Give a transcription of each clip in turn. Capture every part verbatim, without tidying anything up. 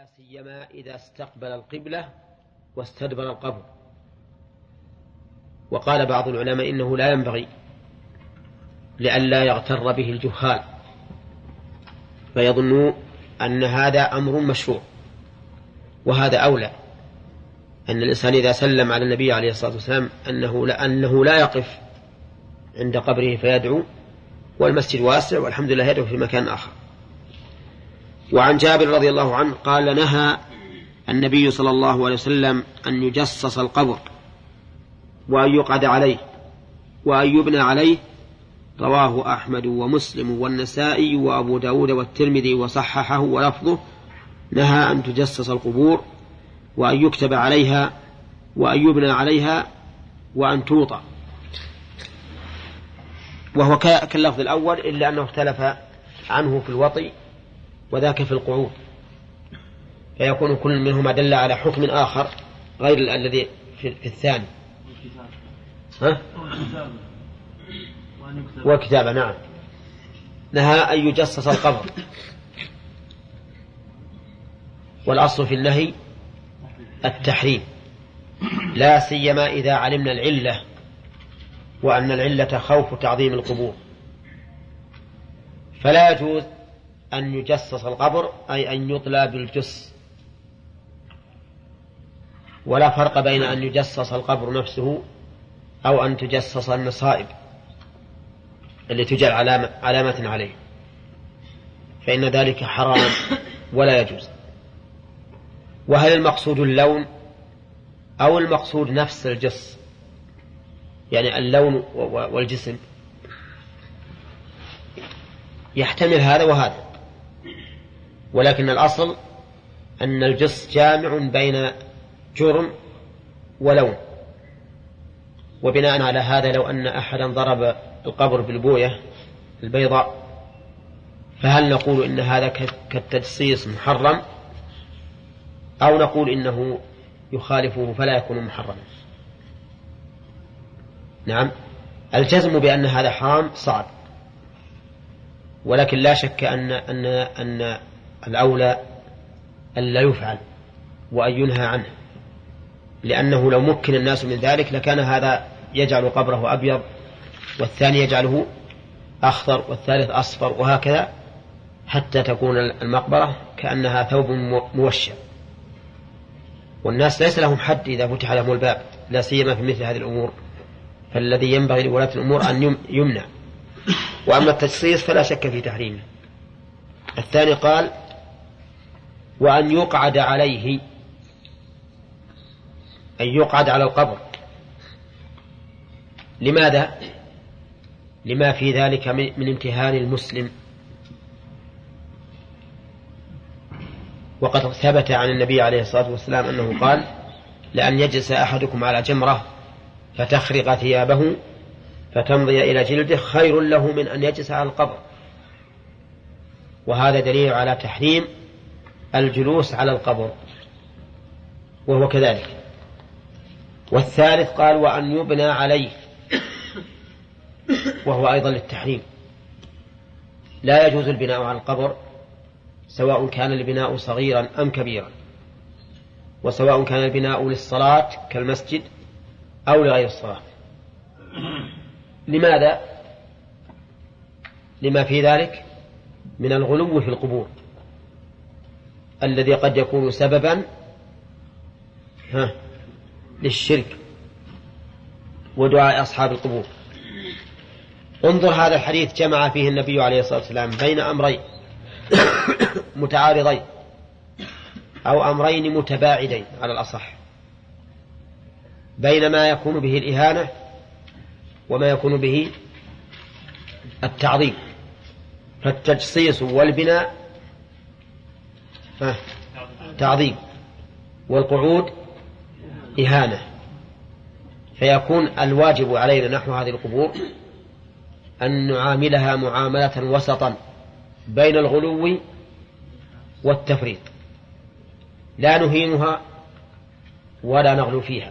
لا سيما إذا استقبل القبلة واستدبر القبر. وقال بعض العلماء إنه لا ينبغي لئلا يغتر به الجهال فيظنوا أن هذا أمر مشروع، وهذا أولى أن الإنسان إذا سلم على النبي عليه الصلاة والسلام أنه لا, أنه لا يقف عند قبره فيدعو، والمسجد واسع والحمد لله يدعو في مكان آخر. وعن جابر رضي الله عنه قال نهى النبي صلى الله عليه وسلم أن يجصص القبر وأن يقعد عليه وأن يبنى عليه، رواه أحمد ومسلم والنسائي وأبو داود والترمذي وصححه، ولفظه نهى أن تجصص القبور وأن يكتب عليها وأن يبنى عليها وأن توطى، وهو كاللفظ الأول إلا أنه اختلف عنه في الوطي وذاك في القعود، فيكون كل منهما دل على حكم آخر غير الذي في الثاني. ها؟ والكتابة نعم. نهى أن يجصص القبر، والأصل في النهي التحريم، لا سيما إذا علمنا العلة، وأن العلة خوف تعظيم القبور، فلا يجوز أن يجصص القبر أي أن يطلى بالجص، ولا فرق بين أن يجصص القبر نفسه أو أن تجصص النصائب اللي تجعل علامة, علامة عليه، فإن ذلك حرام ولا يجوز. وهل المقصود اللون أو المقصود نفس الجص، يعني اللون والجسم؟ يحتمل هذا وهذا، ولكن الأصل أن الجص جامع بين جرم ولون. وبناء على هذا لو أن أحدا ضرب القبر بالبوية البيضاء فهل نقول إن هذا كالتجصيص محرم، أو نقول إنه يخالفه فلا يكون محرما؟ نعم، الجزم بأن هذا حرام صعب، ولكن لا شك أن, أن, أن الأولى أن لا يفعل وأن ينهى عنه، لأنه لو مكن الناس من ذلك لكان هذا يجعل قبره أبيض، والثاني يجعله أخضر، والثالث أصفر، وهكذا حتى تكون المقبرة كأنها ثوب موشع، والناس ليس لهم حد إذا فتح لهم الباب، لا سيما في مثل هذه الأمور، فالذي ينبغي لولاة الأمور أن يمنع. وأما التجصيص فلا شك في تحريمه. الثاني قال وأن يقعد عليه، أن يقعد على القبر. لماذا؟ لما في ذلك من امتهان المسلم، وقد ثبت عن النبي عليه الصلاة والسلام أنه قال لأن يجلس أحدكم على جمرة فتخرق ثيابه فتمضي إلى جلده خير له من أن يجلس على القبر، وهذا دليل على تحريم الجلوس على القبر، وهو كذلك. والثالث قال وأن يبنى عليه، وهو أيضا للتحريم، لا يجوز البناء على القبر سواء كان البناء صغيرا أم كبيرا، وسواء كان البناء للصلاة كالمسجد أو لغير الصلاة. لماذا؟ لما في ذلك من الغلو في القبور الذي قد يكون سببا ها للشرك ودعاء أصحاب القبور. انظر هذا الحديث جمع فيه النبي عليه الصلاة والسلام بين أمرين متعارضين أو أمرين متباعدين على الأصح، بين ما يكون به الإهانة وما يكون به التعظيم. فالتجصيص والبناء تعظيم، والقعود إهانة، فيكون الواجب علينا نحو هذه القبور أن نعاملها معاملة وسطا بين الغلو والتفريط، لا نهينها ولا نغلو فيها.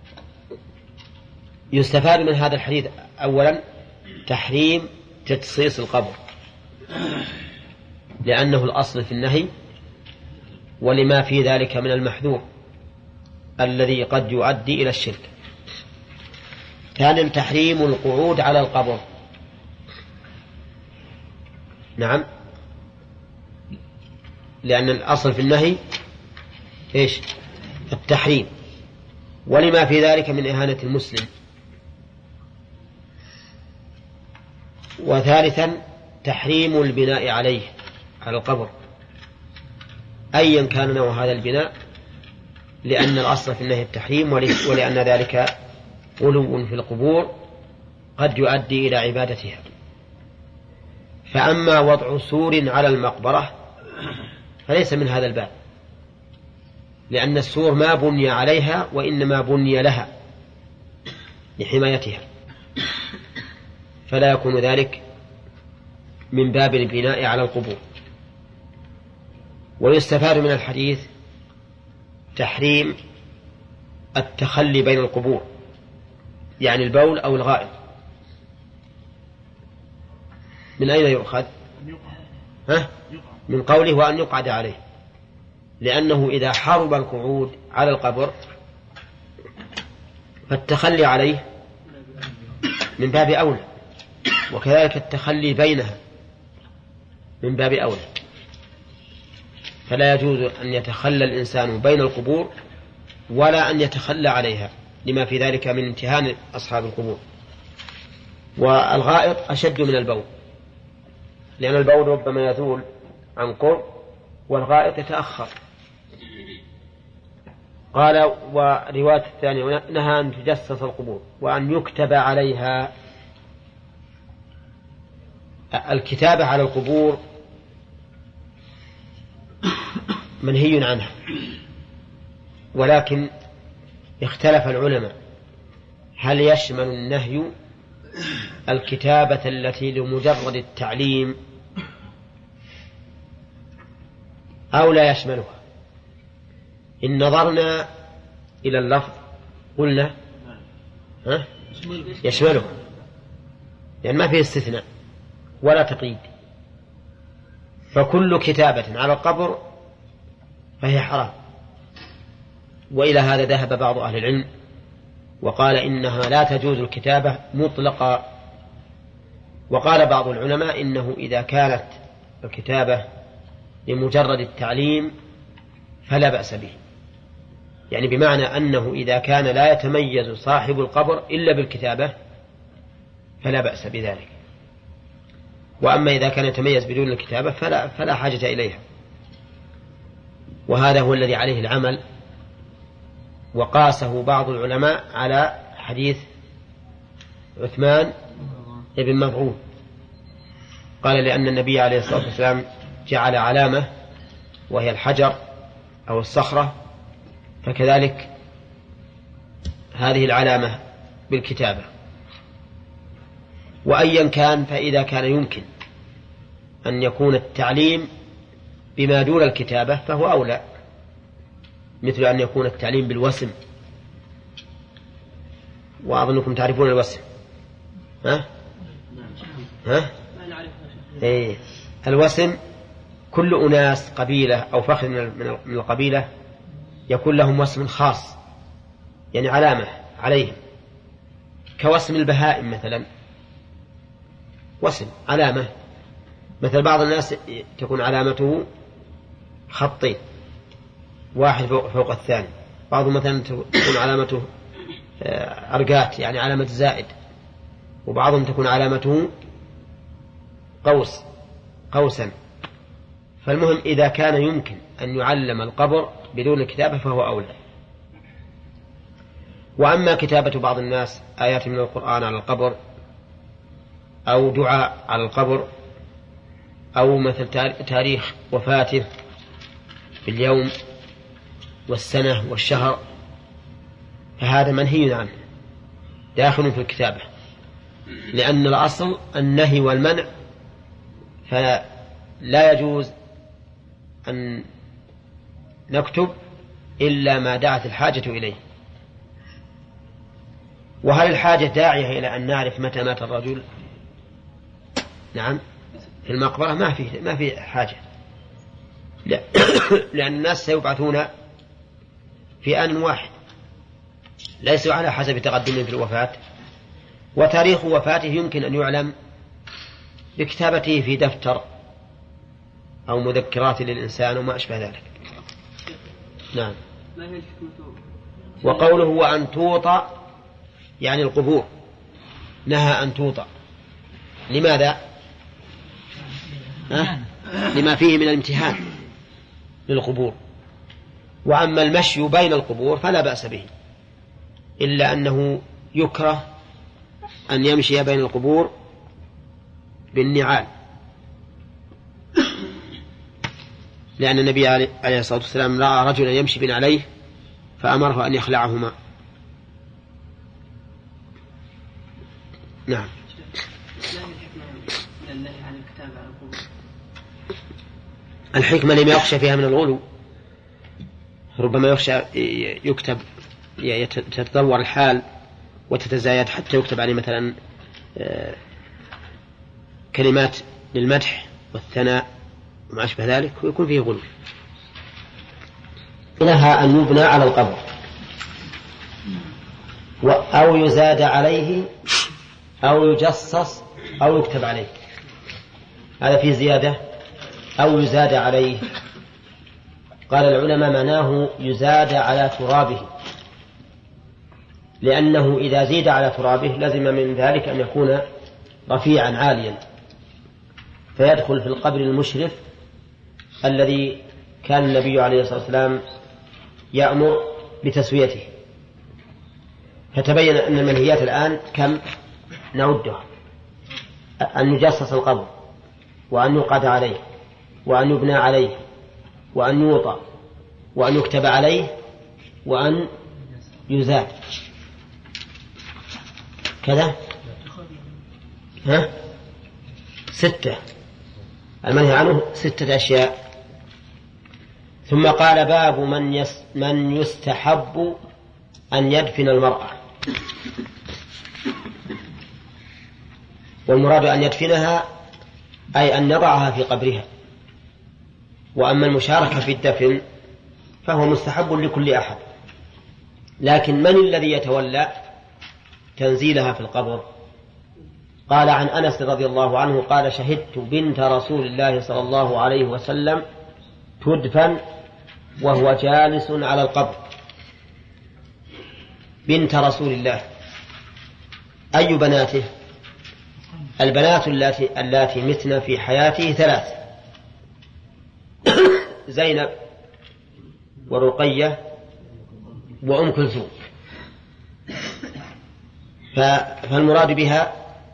يستفاد من هذا الحديث أولا تحريم تجصيص القبر، لأنه الأصل في النهي ولما في ذلك من المحذور الذي قد يؤدي إلى الشرك. ثانيا تحريم القعود على القبر. نعم، لأن الأصل في النهي إيش؟ التحريم، ولما في ذلك من إهانة المسلم. وثالثا تحريم البناء عليه على القبر أيا كان نوع هذا البناء، لأن الأصل في النهي التحريم، ولأن ذلك غلو في القبور قد يؤدي إلى عبادتها. فأما وضع سور على المقبرة فليس من هذا الباب، لأن السور ما بني عليها وإنما بني لها لحمايتها، فلا يكون ذلك من باب البناء على القبور. ويستفاد من الحديث تحريم التخلي بين القبور، يعني البول أو الغائط. من أين يؤخذ؟ ها؟ من قوله وأن يقعد عليه، لأنه إذا حرم القعود على القبر فالتخلي عليه من باب أولى، وكذلك التخلي بينها من باب أولى. فلا يجوز أن يتخلى الإنسان بين القبور ولا أن يتخلى عليها، لما في ذلك من امتهان أصحاب القبور. والغائط أشد من البول، لأن البول ربما يزول عن قرب والغائط يتأخر. قال ورواية الثانية نهى أن تجسس القبور وأن يكتب عليها. الكتابة على القبور منهي عنها، ولكن اختلف العلماء هل يشمل النهي الكتابة التي لمجرد التعليم أو لا يشملها. إن نظرنا إلى اللفظ قلنا ها؟ يشملها، يعني ما فيه استثناء ولا تقييد، فكل كتابة على القبر فهي حرام. وإلى هذا ذهب بعض أهل العلم وقال إنها لا تجوز الكتابة مطلقا. وقال بعض العلماء إنه إذا كانت الكتابة لمجرد التعليم فلا بأس به، يعني بمعنى أنه إذا كان لا يتميز صاحب القبر إلا بالكتابة فلا بأس بذلك. وأما إذا كان يتميز بدون الكتابة فلا, فلا حاجة إليها. وهذا هو الذي عليه العمل، وقاسه بعض العلماء على حديث عثمان بن مظعون، قال لأن النبي عليه الصلاة والسلام جعل علامة وهي الحجر أو الصخرة، فكذلك هذه العلامة بالكتابة. وأيا كان فإذا كان يمكن أن يكون التعليم بما دون الكتابة فهو أولى، مثل أن يكون التعليم بالوسم، وأظنكم تعرفون الوسم. ها؟ ها؟ إيه. الوسم كل أناس قبيلة أو فخر من القبيلة يكون لهم وسم خاص، يعني علامة عليهم، كوسم البهائم مثلا، وسم علامة. مثل بعض الناس تكون علامته خطين واحد فوق الثاني، بعض مثلا تكون علامته أرقات يعني علامة زائد، وبعضهم تكون علامته قوس قوسا. فالمهم إذا كان يمكن أن يعلم القبر بدون الكتابة فهو أولى. وأما كتابة بعض الناس آيات من القرآن على القبر أو دعاء على القبر أو مثل تاريخ وفاته باليوم والسنة والشهر فهذا منهي عنه داخل في الكتابة، لأن الأصل النهي والمنع، فلا يجوز أن نكتب إلا ما دعت الحاجة إليه. وهل الحاجة داعية إلى أن نعرف متى مات الرجل؟ نعم، في المقبرة ما في ما في حاجة، لأن الناس سيبعثون في آن واحد، ليس على حسب تقدمهم في الوفاة، وتاريخ وفاته يمكن أن يعلم بكتابته في دفتر أو مذكرات للإنسان وما أشبه ذلك. نعم. وقوله وأن توطى يعني القبور، نهى أن توطى. لماذا؟ أه؟ لما فيه من الامتهان للقبور. وأما المشي بين القبور فلا بأس به، إلا أنه يكره أن يمشي بين القبور بالنعال، لأن النبي عليه الصلاة والسلام رأى رجلا يمشي بنعليه فأمره أن يخلعهما. نعم. الحكمة لما يخشى فيها من الغلو، ربما يخشى يكتب يتطور الحال وتتزايد حتى يكتب عليه مثلا كلمات للمدح والثناء وما أشبه ذلك ويكون فيه غلو. نهى أن يبنى على القبر أو يزاد عليه أو يجصص أو يكتب عليه. هذا فيه زيادة أو يزاد عليه. قال العلماء معناه يزاد على ترابه، لأنه إذا زيد على ترابه لزم من ذلك أن يكون رفيعا عاليا، فيدخل في القبر المشرف الذي كان النبي عليه الصلاة والسلام يأمر بتسويته. فتبين أن المنهيات الآن كم نعدها: أن يجصص القبر، وأن يقعد عليه، وأن يبنى عليه، وأن يوطى، وأن يكتب عليه، وأن يزاد. كذا ها ستة، المنهي عنه ستة أشياء. ثم قال باب من, يس من يستحب أن يدفن المرأة، والمراد أن يدفنها أي أن يضعها في قبرها. وأما المشاركة في الدفن فهو مستحب لكل أحد، لكن من الذي يتولى تنزيلها في القبر؟ قال عن أنس رضي الله عنه قال شهدت بنت رسول الله صلى الله عليه وسلم تدفن وهو جالس على القبر. بنت رسول الله، أي بناته؟ البنات اللاتي, اللاتي متن في حياته ثلاث: زينب ورقية وأم كلثوم. فالمراد بها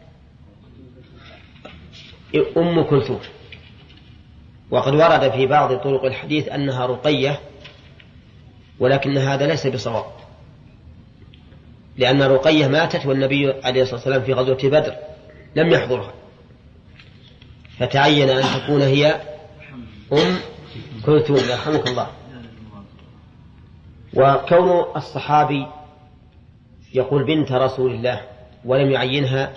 أم كلثوم. وقد ورد في بعض طرق الحديث أنها رقية، ولكن هذا ليس بصواب، لأن رقية ماتت والنبي عليه الصلاة والسلام في غزوة بدر لم يحضرها، فتعين أن تكون هي أم كلثوم يرحمك الله. وكون الصحابي يقول بنت رسول الله ولم يعينها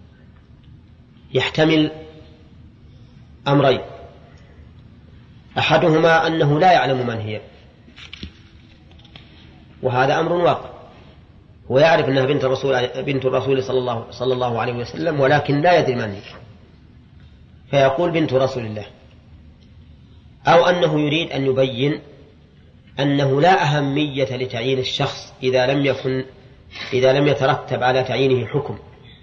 يحتمل أمرين: أحدهما أنه لا يعلم من هي، وهذا أمر واقع، هو يعرف أنها بنت الرسول, بنت الرسول صلى الله, صلى الله عليه وسلم، ولكن لا يدري من هي، فيقول بنت رسول الله. أو أنه يريد أن يبين أنه لا أهمية لتعيين الشخص إذا لم يكن إذا لم يترتب على تعيينه حكم،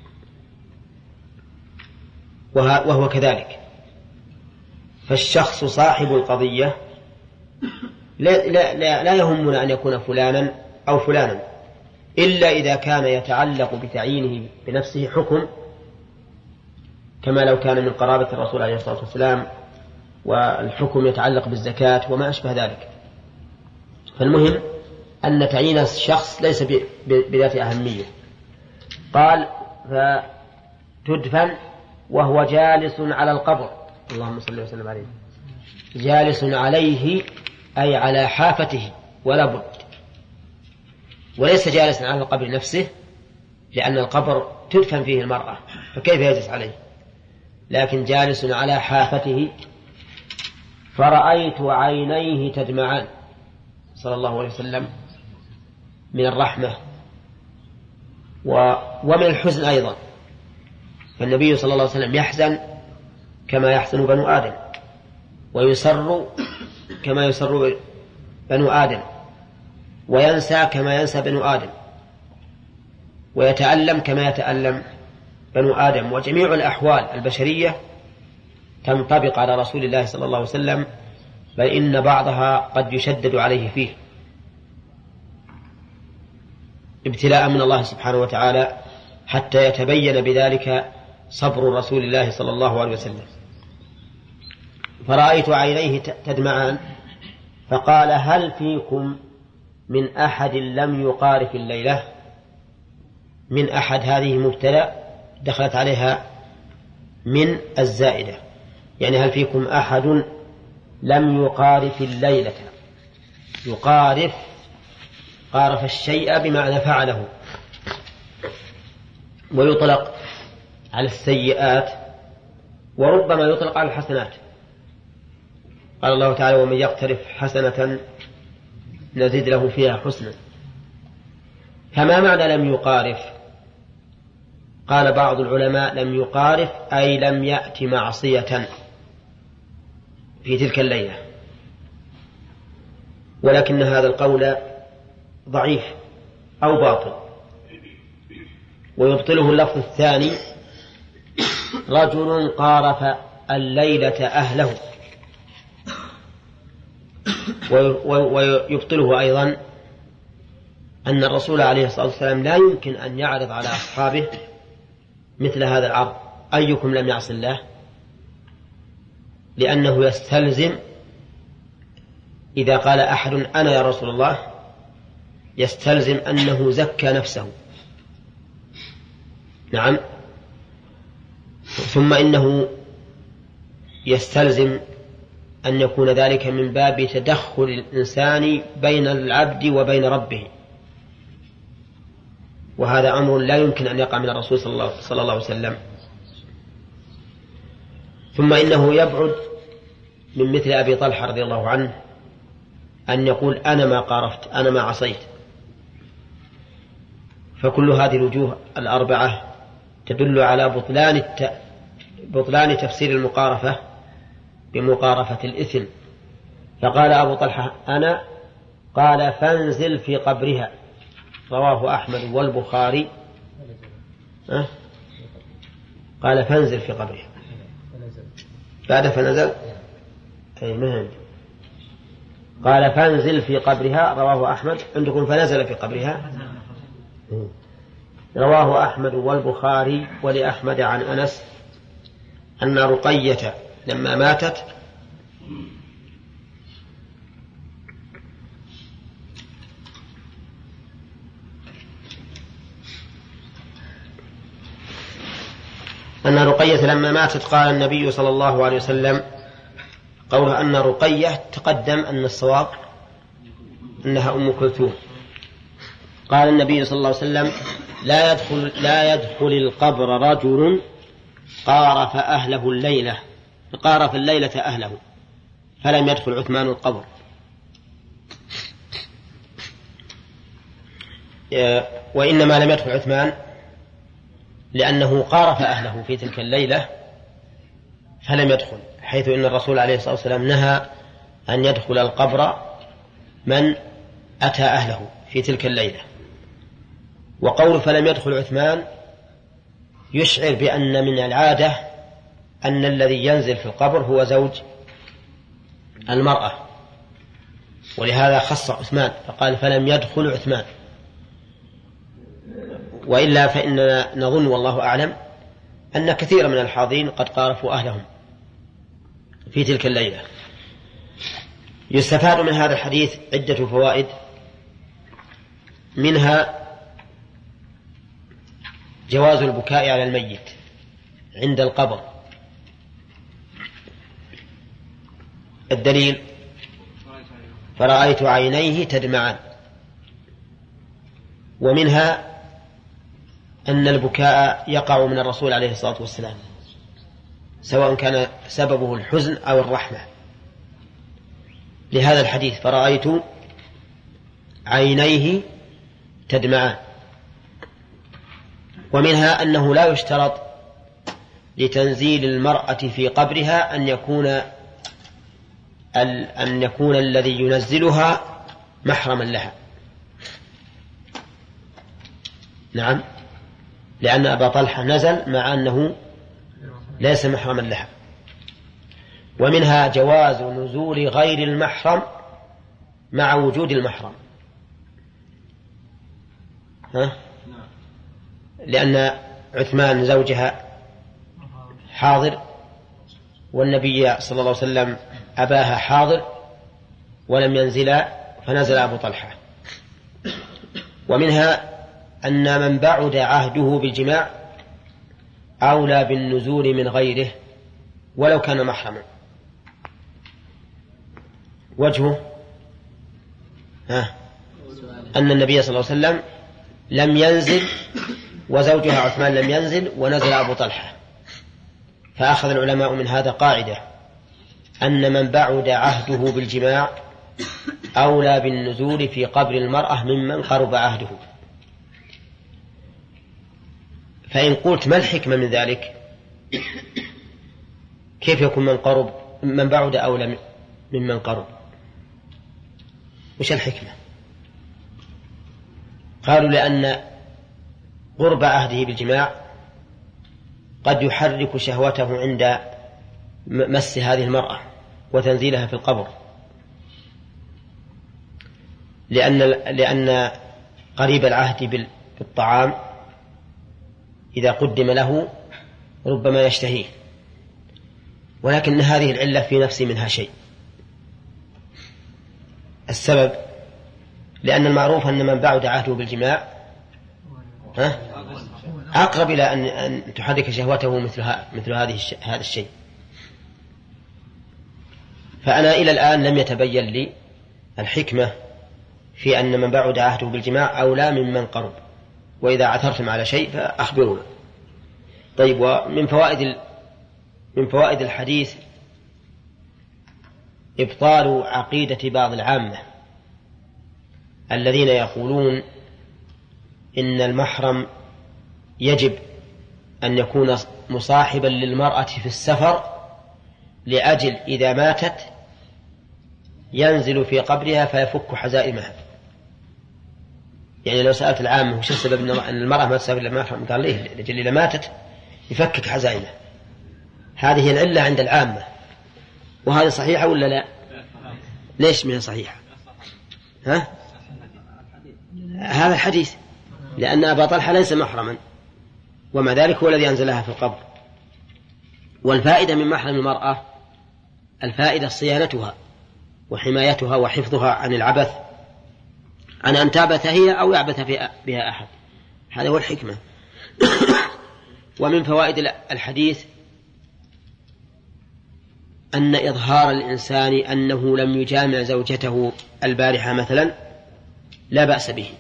وهو كذلك. فالشخص صاحب القضية لا, لا, لا, لا يهمنا أن يكون فلانا أو فلانا، إلا إذا كان يتعلق بتعيينه بنفسه حكم، كما لو كان من قرابة الرسول عليه الصلاة والسلام والحكم يتعلق بالزكاة وما أشبه ذلك. فالمهم أن تعيين الشخص ليس بذات أهمية. قال فتدفن وهو جالس على القبر، اللهم صل وسلم عليه، جالس عليه أي على حافته ولا بد، وليس جالسا على القبر نفسه، لأن القبر تدفن فيه المرأة فكيف يجلس عليه، لكن جالس على حافته فرأيت عينيه تدمعان صلى الله عليه وسلم من الرحمة ومن الحزن أيضا. فالنبي صلى الله عليه وسلم يحزن كما يحزن بنو آدم، ويسر كما يسر بنو آدم، وينسى كما ينسى بنو آدم، ويتألم كما يتألم بنو آدم. وجميع الأحوال البشرية تنطبق على رسول الله صلى الله عليه وسلم، بل إن بعضها قد يشدد عليه فيه ابتلاء من الله سبحانه وتعالى، حتى يتبين بذلك صبر رسول الله صلى الله عليه وسلم. فرأيت عينيه تدمعان فقال: هل فيكم من أحد لم يقارف الليلة؟ من أحد هذه مبتدأ دخلت عليها من الزائدة، يعني هل فيكم أحد لم يقارف الليلة؟ يقارف، قارف الشيء بمعنى فعله، ويطلق على السيئات وربما يطلق على الحسنات. قال الله تعالى: ومن يقترف حسنة نزيد له فيها حسنا. فما معنى لم يقارف؟ قال بعض العلماء: لم يقارف أي لم يأت معصية في تلك الليلة، ولكن هذا القول ضعيف أو باطل، ويبطله اللفظ الثاني: رجل قارف الليلة أهله. ويبطله أيضا أن الرسول عليه الصلاة والسلام لا يمكن أن يعرض على أصحابه مثل هذا العرض: أيكم لم يعص الله؟ لأنه يستلزم إذا قال أحد أنا يا رسول الله يستلزم أنه زكى نفسه. نعم. ثم إنه يستلزم أن يكون ذلك من باب تدخل الإنسان بين العبد وبين ربه، وهذا أمر لا يمكن أن يقع من الرسول صلى الله, صلى الله عليه وسلم. ثم إنه يبعد من مثل أبي طلحة رضي الله عنه أن يقول أنا ما قارفت، أنا ما عصيت. فكل هذه الوجوه الأربعة تدل على بطلان, الت... بطلان تفسير المقارفة بمقارفة الإثم. فقال أبو طلحة أنا، قال فانزل في قبرها، رواه أحمد والبخاري. أه؟ قال فانزل في قبرها بعد فنزل، أي مهم. قال فانزل في قبرها، رواه أحمد. عندكم فنزل في قبرها، رواه أحمد والبخاري. ولأحمد عن أنس أن رقية لما ماتت أن رقية لما ماتت قال النبي صلى الله عليه وسلم قوله أن رقية تقدم أن الصواب أنها أم كلثوم. قال النبي صلى الله عليه وسلم لا يدخل, لا يدخل القبر رجل قارف أهله الليلة قارف الليلة أهله فلم يدخل عثمان القبر. وإنما لم يدخل عثمان لأنه قارف أهله في تلك الليلة فلم يدخل، حيث إن الرسول عليه الصلاة والسلام نهى أن يدخل القبر من أتى أهله في تلك الليلة. وقول فلم يدخل عثمان يشعر بأن من العادة أن الذي ينزل في القبر هو زوج المرأة، ولهذا خص عثمان فقال فلم يدخل عثمان. وإلا فإننا نظن والله أعلم أن كثير من الحاضرين قد قارفوا أهلهم في تلك الليلة. يستفاد من هذا الحديث عدة فوائد، منها جواز البكاء على الميت عند القبر. الدليل فرأيت عينيه تدمعان. ومنها أن البكاء يقع من الرسول عليه الصلاة والسلام سواء كان سببه الحزن أو الرحمة. لهذا الحديث فرأيت عينيه تدمعان. ومنها أنه لا يشترط لتنزيل المرأة في قبرها أن يكون أن يكون الذي ينزلها محرما لها. نعم، لأن أبا طلحة نزل مع أنه ليس محرما لها. ومنها جواز نزول غير المحرم مع وجود المحرم، ها؟ لأن عثمان زوجها حاضر والنبي صلى الله عليه وسلم أباها حاضر ولم ينزلا فنزل أبو طلحة. ومنها أن من بعد عهده بالجماع أولى بالنزول من غيره ولو كان محرما. وجهه ها أن النبي صلى الله عليه وسلم لم ينزل وزوجها عثمان لم ينزل ونزل أبو طلحة، فأخذ العلماء من هذا قاعدة أن من بعد عهده بالجماع أولى بالنزول في قبر المرأة ممن قرب عهده. فإن قلت ما الحكمة من ذلك؟ كيف يكون من قرب من بعد أولى ممن قرب؟ وش الحكمة؟ قالوا لأن قرب عهده بالجماع قد يحرك شهوته عند مس هذه المرأة وتنزيلها في القبر، لأن لأن قريب العهد بالطعام إذا قدم له ربما يشتهيه، ولكن هذه العلة في نفس منها شيء. السبب لأن المعروف أن من بعد عهده بالجماع ها أقرب إلى أن, أن تحرك شهوته مثل, مثل هذه هذا الشيء. فأنا إلى الآن لم يتبين لي الحكمة في أن من بعد عهده بالجماع أولى ممن قرب، وإذا عثرتم على شيء فأخبرونا. طيب، ومن فوائد من فوائد الحديث إبطال عقيدة بعض العامة الذين يقولون إن المحرم يجب أن يكون مصاحبا للمرأة في السفر لأجل إذا ماتت ينزل في قبرها فيفك حزائمها. يعني لو سألت العامة وش السبب أن المرأة ما تسافر للمحرم، قال ليه لأجل إذا ماتت يفكك حزائمها. هذه العلة عند العامة، وهذه صحيحة ولا لا؟ ليش منها صحيحة؟ ها؟ هذا الحديث لأن أبا طلحة ليس محرما ومع ذلك هو الذي أنزلها في القبر. والفائدة من محرم المرأة الفائدة صيانتها وحمايتها وحفظها عن العبث، عن أن تعبث هي أو يعبث بها أحد. هذا هو الحكمة. ومن فوائد الحديث أن إظهار الإنسان أنه لم يجامع زوجته البارحة مثلا لا بأس به،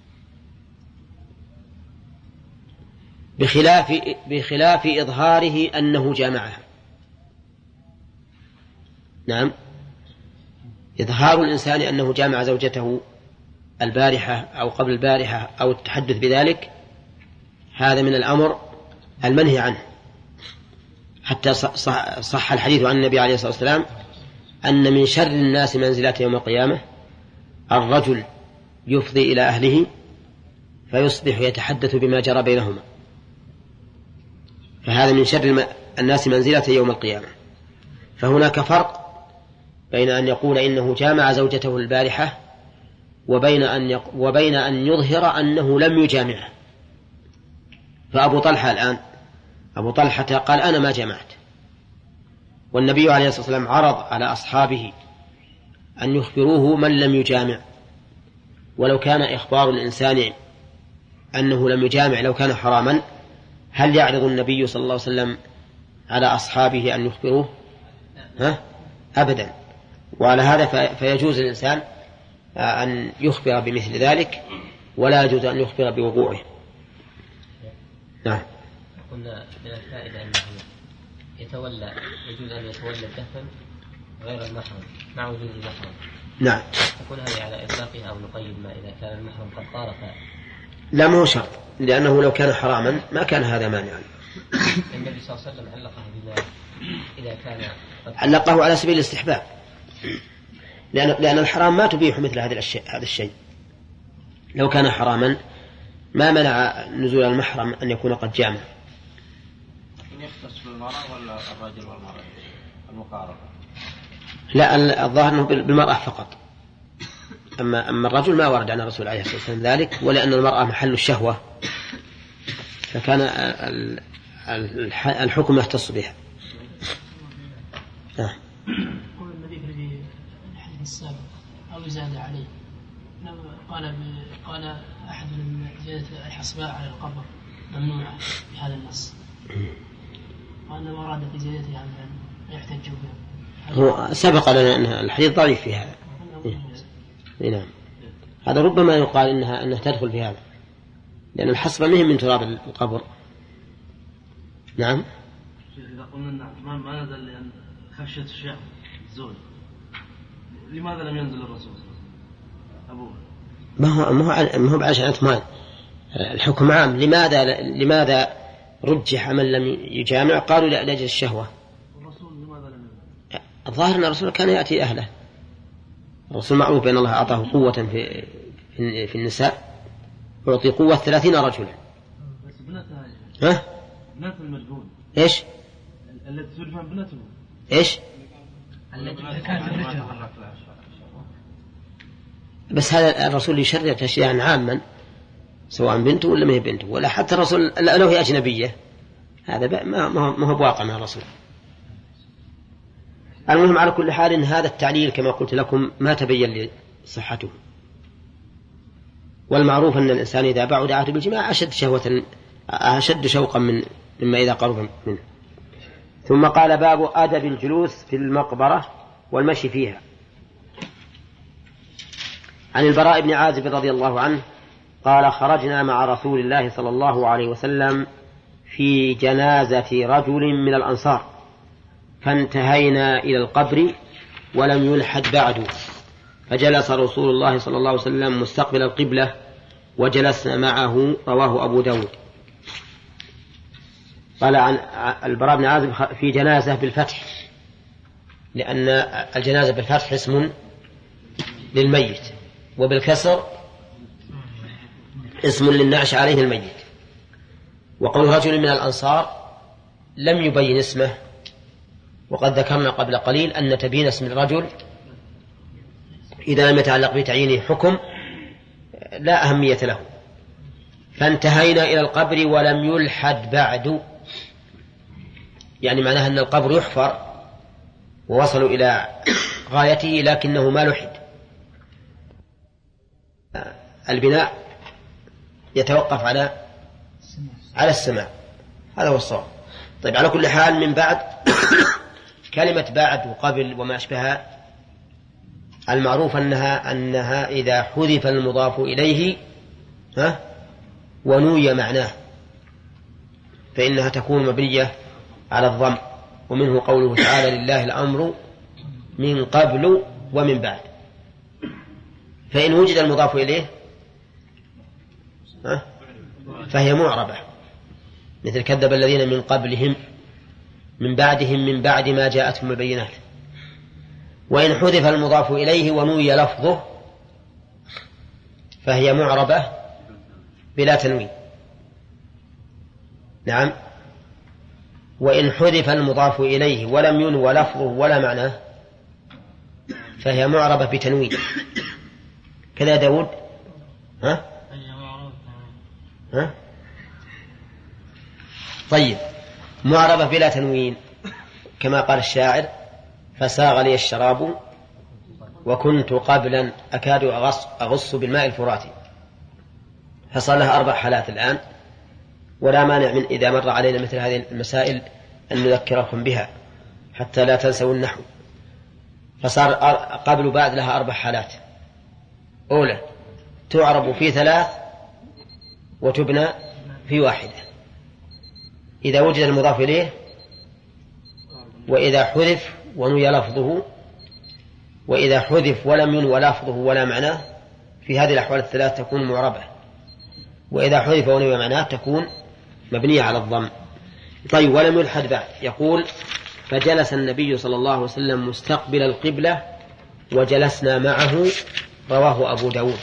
بخلاف بخلاف إظهاره أنه جامعها. نعم، إظهار الإنسان أنه جامع زوجته البارحة أو قبل البارحة أو التحدث بذلك هذا من الأمر المنهي عنه. حتى صح, صح الحديث عن النبي عليه الصلاة والسلام أن من شر الناس منزلة يوم القيامة الرجل يفضي إلى أهله فيصبح يتحدث بما جرى بينهما، فهذا من شر الناس منزلة يوم القيامة. فهناك فرق بين أن يقول إنه جامع زوجته البارحة وبين أن, يق... وبين أن يظهر أنه لم يجامعها. فأبو طلحة الآن أبو طلحة قال أنا ما جمعت، والنبي عليه الصلاة والسلام عرض على أصحابه أن يخبروه من لم يجامع. ولو كان إخبار الإنسان أنه لم يجامع لو كان حراما هل يعرض النبي صلى الله عليه وسلم على أصحابه أن يخبروه؟ ها؟ أبدا. وعلى هذا فيجوز الإنسان أن يخبر بمثل ذلك ولا يجوز أن يخبر بوقوعه. نعم. قلنا من الفائدة أنه يتولى يجوز أن يتولى الدفن غير المحرم مع وجود المحرم. نعم. تكون هذه على إطلاقها أو نقيد ما إذا كان المحرم قد طارق؟ لا مو شرط، لأنه لو كان حراما ما كان هذا مانعا. النبي صلى الله عليه وسلم علقه بما إذا كان علقه على سبيل الاستحباب، لأن لأن الحرام ما تبيح مثل هذا الشيء هذا الشيء. لو كان حراما ما منع نزول المحرم أن يكون قد جامع. يختص بالمرأة ولا الرجل والمرأة المقاربة؟ لا الظاهر أنه بالمرأة فقط. أما أما الرجل ما ورد عن الرسول عليه الصلاة والسلام ذلك، ولأن المرأة محل الشهوة فكان الحكم يختص بها. قول النبي في الحديث السابق أو زاد عليه قال قال أحد من زيادة الحصباء على القبر ممنوعة بهذا النص، وأن ما أراد في زيادتها أن يحتج بها. هو سبق لنا أن الحديث ضعيف في هذا. إيه؟ نعم. هذا ربما يقال إنها أنها تدخل في هذا، لأن الحصبة مهم من تراب القبر. نعم. إذا قلنا ما نزل لأن خشية الشيخ الزوج، لماذا لم ينزل الرسول أبوه؟ ما هو ما هو ما هو بعشان أثمان. الحكم عام. لماذا لماذا رجح من لم يجامع؟ قالوا لا لأجل الشهوة. الرسول لماذا لم ينزل؟ الظاهر أن الرسول كان يأتي أهله. الرسول معروف بأن الله أعطاه قوة في في النساء، يعطي قوة ثلاثين رجلا. بس ابنتها ها؟ ابنة المجهول. إيش؟ التي تلفها ابنته. إيش؟ التي كانت الرجل. بس هذا الرسول يشرع أشياء عاما سواء بنته ولا ما هي بنته، ولا حتى الرسول لو هي أجنبية هذا ما ما هو بواقع مع الرسول. المهم على كل حال إن هذا التعليل كما قلت لكم ما تبين لي صحته، والمعروف أن الإنسان إذا بعد عهد بالجماع أشد شهوة أشد شوقا من مما إذا قرب منه. ثم قال باب أدب الجلوس في المقبرة والمشي فيها. عن البراء بن عازب رضي الله عنه قال خرجنا مع رسول الله صلى الله عليه وسلم في جنازة رجل من الأنصار فانتهينا إلى القبر ولم يلحد بعد، فجلس رسول الله صلى الله عليه وسلم مستقبل القبلة وجلسنا معه. رواه أبو داود. قال عن البراء بن عازب في جنازة بالفتح، لأن الجنازة بالفتح اسم للميت، وبالكسر اسم للنعش عليه الميت. وقول رجل من الأنصار لم يبين اسمه، وقد ذكرنا قبل قليل أن تبيين اسم الرجل إذا لم يتعلق بتعيين حكم لا أهمية له. فانتهينا إلى القبر ولم يلحد بعد، يعني معناها أن القبر يحفر ووصلوا إلى غايته لكنه ما لحد. البناء يتوقف على على السماع، هذا هو الصواب. طيب على كل حال من بعد كلمة بعد وقبل وما أشبهها المعروف أنها أنها إذا حذف المضاف إليه ها ونوي معناه فإنها تكون مبنية على الضم، ومنه قوله تعالى لله الأمر من قبل ومن بعد. فإن وجد المضاف إليه ها فهي معربة، مثل كذب الذين من قبلهم من بعدهم من بعد ما جاءتهم البينات. وإن حذف المضاف إليه ونوي لفظه فهي معربة بلا تنوين. نعم. وإن حذف المضاف إليه ولم ينوى لفظه ولا معناه فهي معربة بتنوين. كذا داود ها؟ ها؟ طيب معربة بلا تنوين كما قال الشاعر فساغ لي الشراب وكنت قبلا أكاد أغص, أغص بالماء الفراتي. فصار لها أربع حالات الآن، ولا مانع من إذا مر علينا مثل هذه المسائل أن نذكركم بها حتى لا تنسوا النحو. فصار قبل بعد لها أربع حالات. أولى تعرب في ثلاث وتبنى في واحدة: إذا وجد المضاف إليه، وإذا حذف ونوي لفظه، وإذا حذف ولم ينوى لفظه ولا معناه في هذه الأحوال الثلاث تكون معربة، وإذا حذف ونوى معناه تكون مبنية على الضم. طيب ولم يلحد بعد. يقول فجلس النبي صلى الله عليه وسلم مستقبل القبلة وجلسنا معه، رواه أبو داود.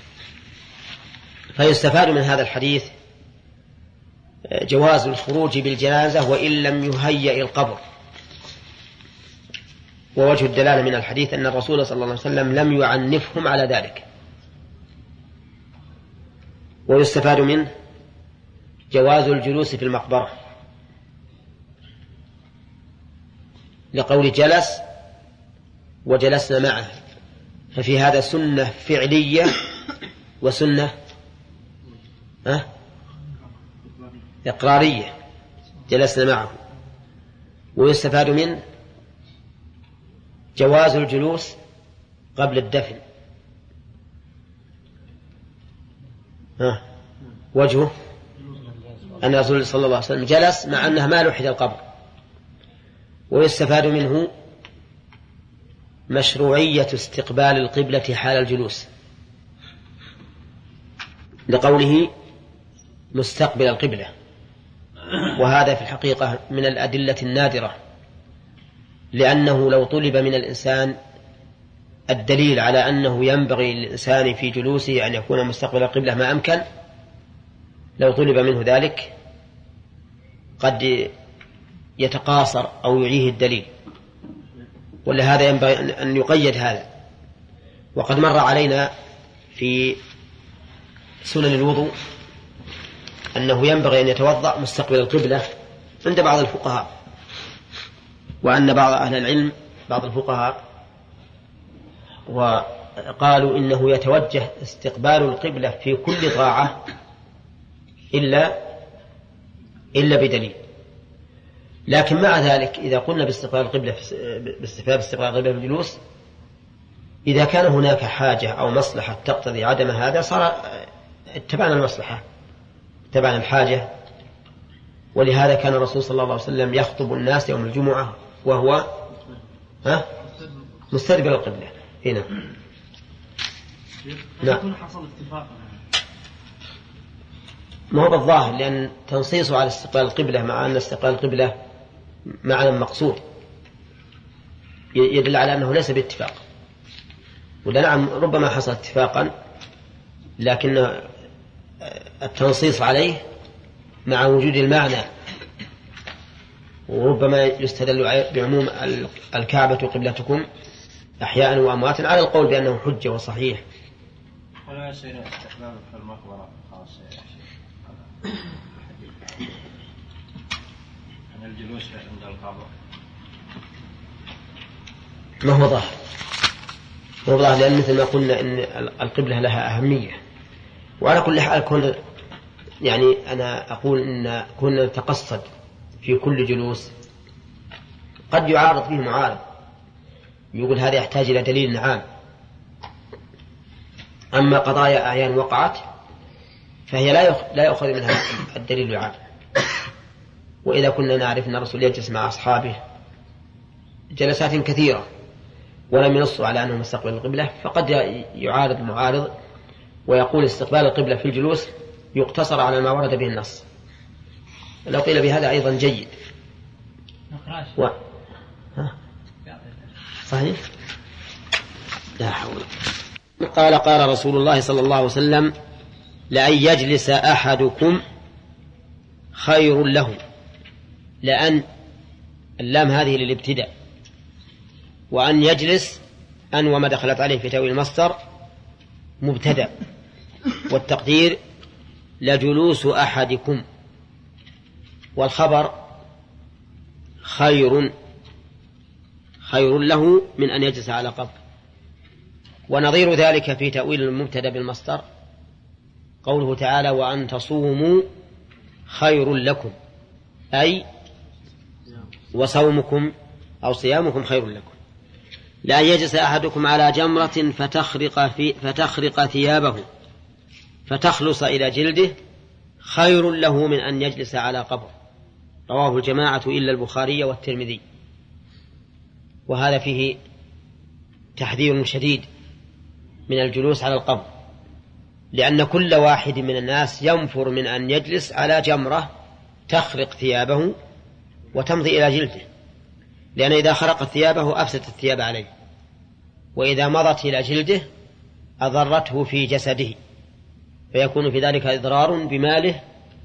فيستفاد من هذا الحديث جواز الخروج بالجنازة وإن لم يهيئ القبر. ووجه الدلالة من الحديث أن الرسول صلى الله عليه وسلم لم يعنفهم على ذلك. ويستفاد منه جواز الجلوس في المقبرة، لقول جلس وجلسنا معه، ففي هذا سنة فعلية وسنة أه؟ إقرارية، جلسنا معه. ويستفاد منه جواز الجلوس قبل الدفن. ها وجهه أن الرسول صلى الله عليه وسلم جلس مع أنه ما لحد القبر. ويستفاد منه مشروعية استقبال القبلة حال الجلوس، لقوله مستقبل القبلة، وهذا في الحقيقة من الأدلة النادرة، لأنه لو طلب من الإنسان الدليل على أنه ينبغي للإنسان في جلوسه أن يكون مستقبل القبلة ما أمكن، لو طلب منه ذلك قد يتقاصر أو يعيه الدليل، ولهذا ينبغي أن يقيد هذا. وقد مر علينا في سنن الوضوء أنه ينبغي أن يتوضأ مستقبل القبلة عند بعض الفقهاء، وأن بعض أهل العلم بعض الفقهاء وقالوا إنه يتوجه استقبال القبلة في كل طاعة إلا إلا بدليل. لكن مع ذلك إذا قلنا باستقبال القبلة باستقبال القبلة بالجلوس، إذا كان هناك حاجة أو مصلحة تقتضي عدم هذا صار اتبعنا المصلحة اتبعنا الحاجة. ولهذا كان الرسول صلى الله عليه وسلم يخطب الناس يوم الجمعة وهو ها مستقبل القبلة هنا. نعم. حصل اتفاق ما هو بالظاهر، لأن تنصيصه على استقبال القبلة مع أن استقبال القبلة معنى مقصود يدل على أنه ليس باتفاق. ولا نعم ربما حصل اتفاقا، لكن التنصيص عليه مع وجود المعنى، وربما يستدل بعموم الكعبة قبلتكم أحياء وأموات على القول بأنه حجة وصحيح. ولا يصير استقبال في المقبرة خاصة يا شيخ عن الجلوس عند القبر؟ ما هو ظاهر ما هو ظاهر لأن مثل ما قلنا إن القبلة لها أهمية. وعلى كل حال كون يعني أنا أقول إن كنا نتقصد في كل جلوس قد يعارض فيه معارض يقول هذا يحتاج إلى دليل نعم. أما قضايا أعيان وقعت فهي لا يأخذ منها الدليل العام. وإذا كنا نعرف أن الرسول يجلس مع أصحابه جلسات كثيرة ولم ينصوا على أنه مستقبل القبلة، فقد يعارض المعارض ويقول استقبال القبلة في الجلوس يقتصر على ما ورد به النص. لو قيل بهذا أيضا جيد. و... ها؟ صحيح؟ لا حول. قال قال رسول الله صلى الله عليه وسلم لأن يجلس أحدكم خير له. لأن اللام هذه للابتداء، وأن يجلس أن وما دخلت عليه في تأويل المصدر مبتدأ، والتقدير لجلوس أحدكم، والخبر خير خير له من أن يجلس على قبر. ونظير ذلك في تأويل المبتدأ بالمصدر قوله تعالى وأن تصوموا خير لكم، أي وصومكم أو صيامكم خير لكم. لا يجلس أحدكم على جمرة فتخرق, في فتخرق ثيابه فتخلص إلى جلده خير له من أن يجلس على قبر. رواه الجماعة إلا البخاري والترمذي. وهذا فيه تحذير شديد من الجلوس على القبر، لأن كل واحد من الناس ينفر من أن يجلس على جمرة تخرق ثيابه وتمضي إلى جلده، لأن إذا خرقت ثيابه أفسدت الثياب عليه، وإذا مضت إلى جلده أضرته في جسده، فيكون في ذلك إضرار بماله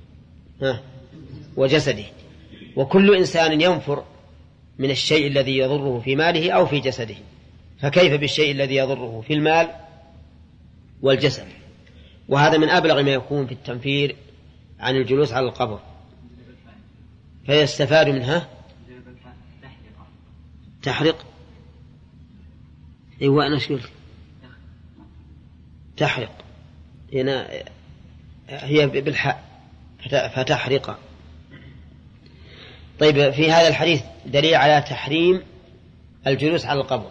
وجسده. وكل إنسان ينفر من الشيء الذي يضره في ماله أو في جسده، فكيف بالشيء الذي يضره في المال والجسد؟ وهذا من أبلغ ما يكون في التنفير عن الجلوس على القبر. فيستفاد منها تحرق. ايوه انا شو قلت؟ تحرق هنا هي بالحاء فتحرق. طيب، في هذا الحديث دليل على تحريم الجلوس على القبر،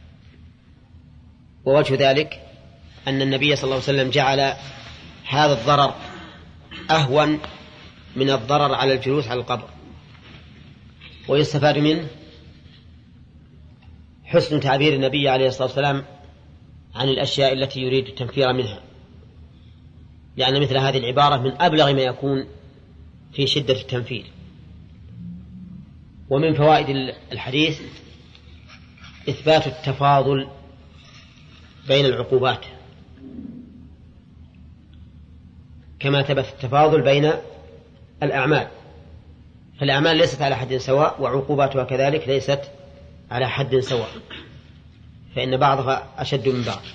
ووجه ذلك أن النبي صلى الله عليه وسلم جعل هذا الضرر أهون من الضرر على الجلوس على القبر. ويستفاد منه حسن تعبير النبي عليه الصلاة والسلام عن الأشياء التي يريد التنفير منها، لأن مثل هذه العبارة من أبلغ ما يكون في شدة التنفير. ومن فوائد الحديث إثبات التفاضل بين العقوبات، كما ثبت التفاضل بين الأعمال، فالأعمال ليست على حد سواء وعقوباتها كذلك ليست على حد سواء، فإن بعضها أشد من بعض.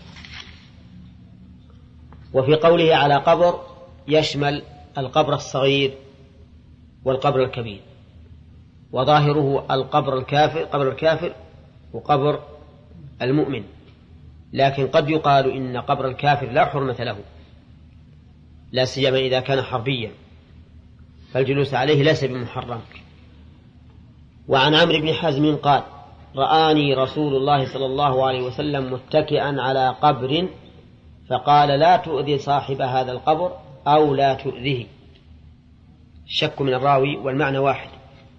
وفي قوله على قبر يشمل القبر الصغير والقبر الكبير، وظاهره القبر الكافر قبر الكافر وقبر المؤمن، لكن قد يقال إن قبر الكافر لا حرمة له، لا سيما إذا كان حربيا، فالجلوس عليه ليس بمحرم. وعن عمرو بن حزم قال: رآني رسول الله صلى الله عليه وسلم متكئا على قبر فقال: لا تؤذي صاحب هذا القبر أو لا تؤذيه. الشك من الراوي والمعنى واحد،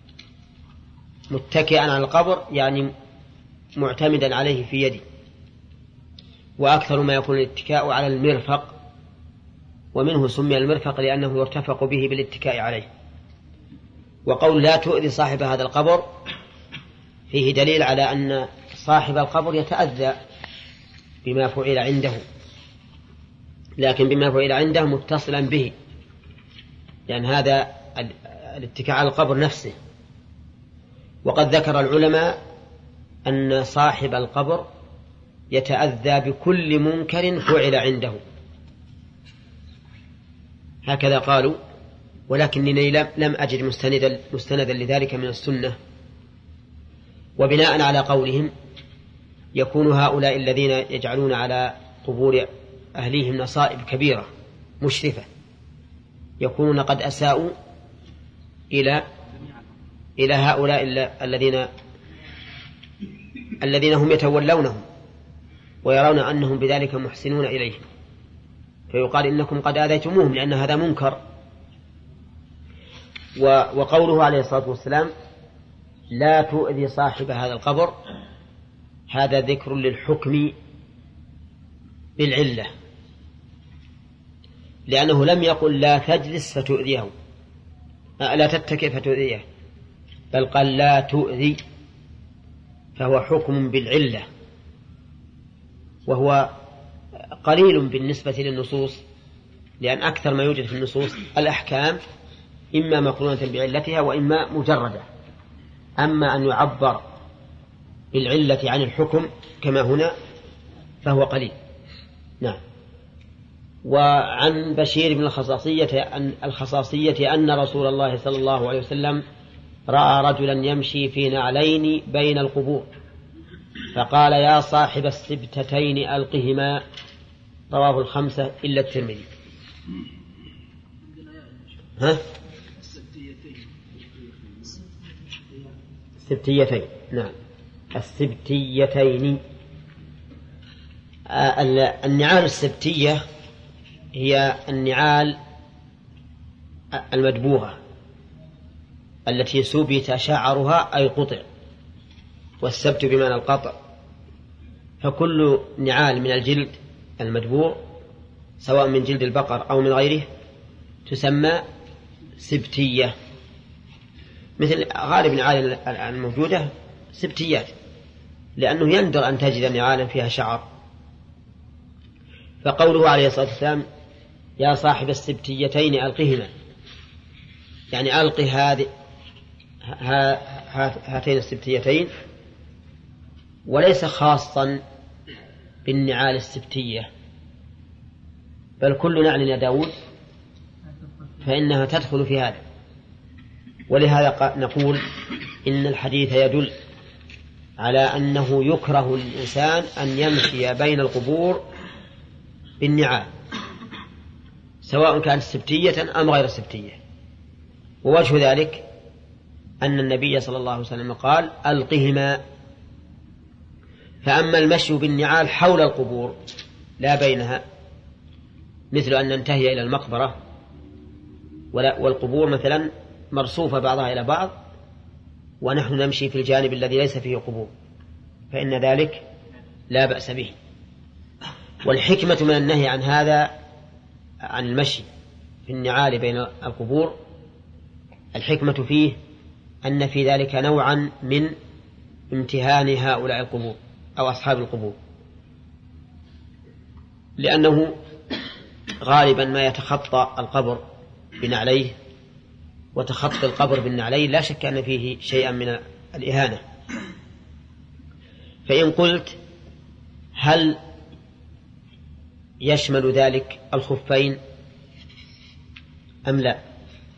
متكئا على القبر يعني معتمدا عليه في يدي، وأكثر ما يكون الاتكاء على المرفق، ومنه سمي المرفق لأنه يرتفق به بالاتكاء عليه. وقول لا تؤذي صاحب هذا القبر فيه دليل على أن صاحب القبر يتأذى بما فعل عنده، لكن بما فعل عنده متصلا به، لأن هذا الاتكاء على القبر نفسه. وقد ذكر العلماء أن صاحب القبر يتأذى بكل منكر فعل عنده، هكذا قالوا، ولكنني لم أجد مستندا, مستندا لذلك من السنة. وبناء على قولهم يكون هؤلاء الذين يجعلون على قبور أهليهم نصائب كبيرة مشرفة يكونون قد أساءوا إلى إلى هؤلاء الذين الذين هم يتولونهم ويرون أنهم بذلك محسنون إليهم، فيقال إنكم قد آذيتموهم لأن هذا منكر. وقوله عليه الصلاة والسلام لا تؤذي صاحب هذا القبر، هذا ذكر للحكم بالعلة، لأنه لم يقل لا تجلس فتؤذيه، لا تتكئ فتؤذيه، بل قال لا تؤذي، فهو حكم بالعلة، وهو قليل بالنسبة للنصوص، لأن أكثر ما يوجد في النصوص الأحكام إما مقرونة بعلتها وإما مجردة، أما أن يعبر بالعلة عن الحكم كما هنا فهو قليل. نعم. وعن بشير بن الخصاصية أن, الخصاصية أن رسول الله صلى الله عليه وسلم رأى رجلا يمشي في نعلين بين القبور فقال يا صاحب السبتتين ألقهما، رواه الخمسة إلا الترمذي. ها؟ السبتيتين، نعم السبتيتين. النعال السبتية هي النعال المدبوغة التي سبت شعرها أي قطع، والسبت بمعنى القطع. فكل نعال من الجلد المدبوغ سواء من جلد البقر أو من غيره تسمى سبتية، مثل غالب النعال الموجودة سبتيات، لأنه يندر أن تجد نعالا فيها شعر. فقوله عليه الصلاة والسلام يا صاحب السبتيتين ألقهما، يعني ألق هذه هاتين السبتيتين، وليس خاصا بالنعال السبتية، بل كل نعل يا داود فإنها تدخل في هذا. ولهذا نقول إن الحديث يدل على أنه يكره للإنسان أن يمشي بين القبور بالنعال سواء كانت سبتية أم غير سبتية. ووجه ذلك أن النبي صلى الله عليه وسلم قال ألقهما. فأما المشي بالنعال حول القبور لا بينها، مثل أن ننتهي إلى المقبرة والقبور مثلا مرصوفة بعضها إلى بعض ونحن نمشي في الجانب الذي ليس فيه قبور، فإن ذلك لا بأس به. والحكمة من النهي عن هذا، عن المشي في النعال بين القبور، الحكمة فيه أن في ذلك نوعا من امتهان هؤلاء القبور أو أصحاب القبور، لأنه غالبا ما يتخطى القبر بنعليه، وتخطي القبر بالنعلين لا شك أن فيه شيئا من الإهانة. فإن قلت هل يشمل ذلك الخفين أم لا؟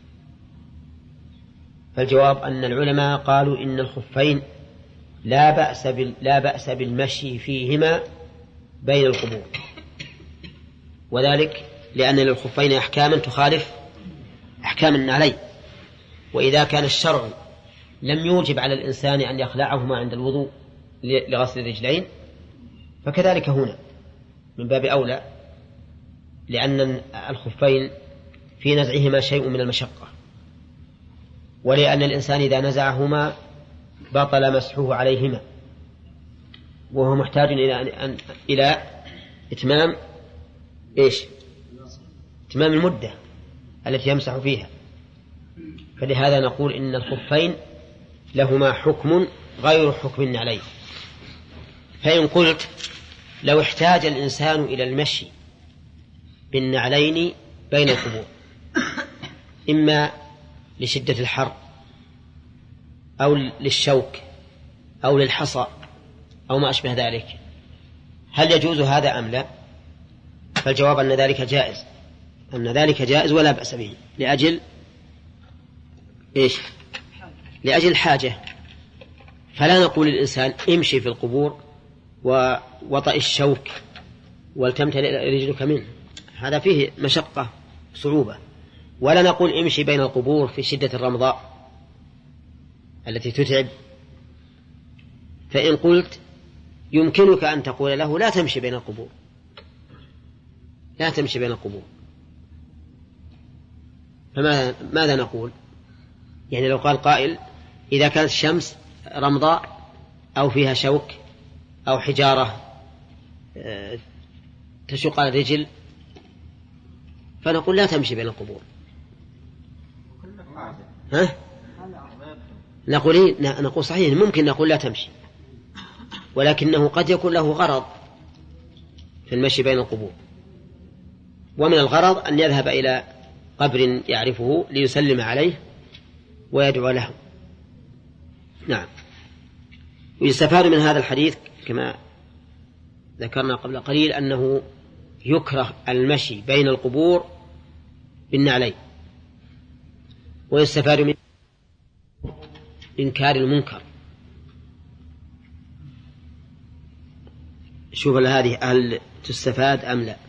فالجواب أن العلماء قالوا إن الخفين لا بأس لا بأس بالمشي فيهما بين القبور، وذلك لأن للخفين أحكاما تخالف أحكام النعلين. وإذا كان الشرع لم يوجب على الإنسان أن يخلعهما عند الوضوء لغسل الرجلين، فكذلك هنا من باب أولى، لأن الخفين في نزعهما شيء من المشقة، ولأن الإنسان إذا نزعهما بطل مسحه عليهما، وهو محتاج إلى أن إلى إتمام إيش؟ إتمام المدة التي يمسح فيها. فلهذا نقول إن الخفين لهما حكم غير حكم النعلين. فإن قلت لو احتاج الإنسان إلى المشي بالنعلين بين القبور إما لشدة الحر أو للشوك أو للحصى أو ما أشبه ذلك، هل يجوز هذا أم لا؟ فالجواب أن ذلك جائز، أن ذلك جائز ولا بأس به، لأجل إيش؟ لأجل الحاجة. فلا نقول للإنسان امشي في القبور ووطئ الشوك ولتمتلئ رجلك منه، هذا فيه مشقة صعوبة. ولا نقول امشي بين القبور في شدة الرمضاء التي تتعب. فإن قلت يمكنك أن تقول له لا تمشي بين القبور، لا تمشي بين القبور، فماذا نقول؟ يعني لو قال قائل إذا كانت الشمس رمضاء أو فيها شوك أو حجارة تشق على الرجل، فنقول لا تمشي بين القبور. ها؟ نقول إيه؟ نقول صحيح ممكن نقول لا تمشي، ولكنه قد يكون له غرض في المشي بين القبور، ومن الغرض أن يذهب إلى قبر يعرفه ليسلم عليه ويدعو له. نعم. ويستفاد من هذا الحديث كما ذكرنا قبل قليل أنه يكره المشي بين القبور بالنعلين. ويستفاد من إنكار المنكر. شوف هذه هل تستفاد أم لا؟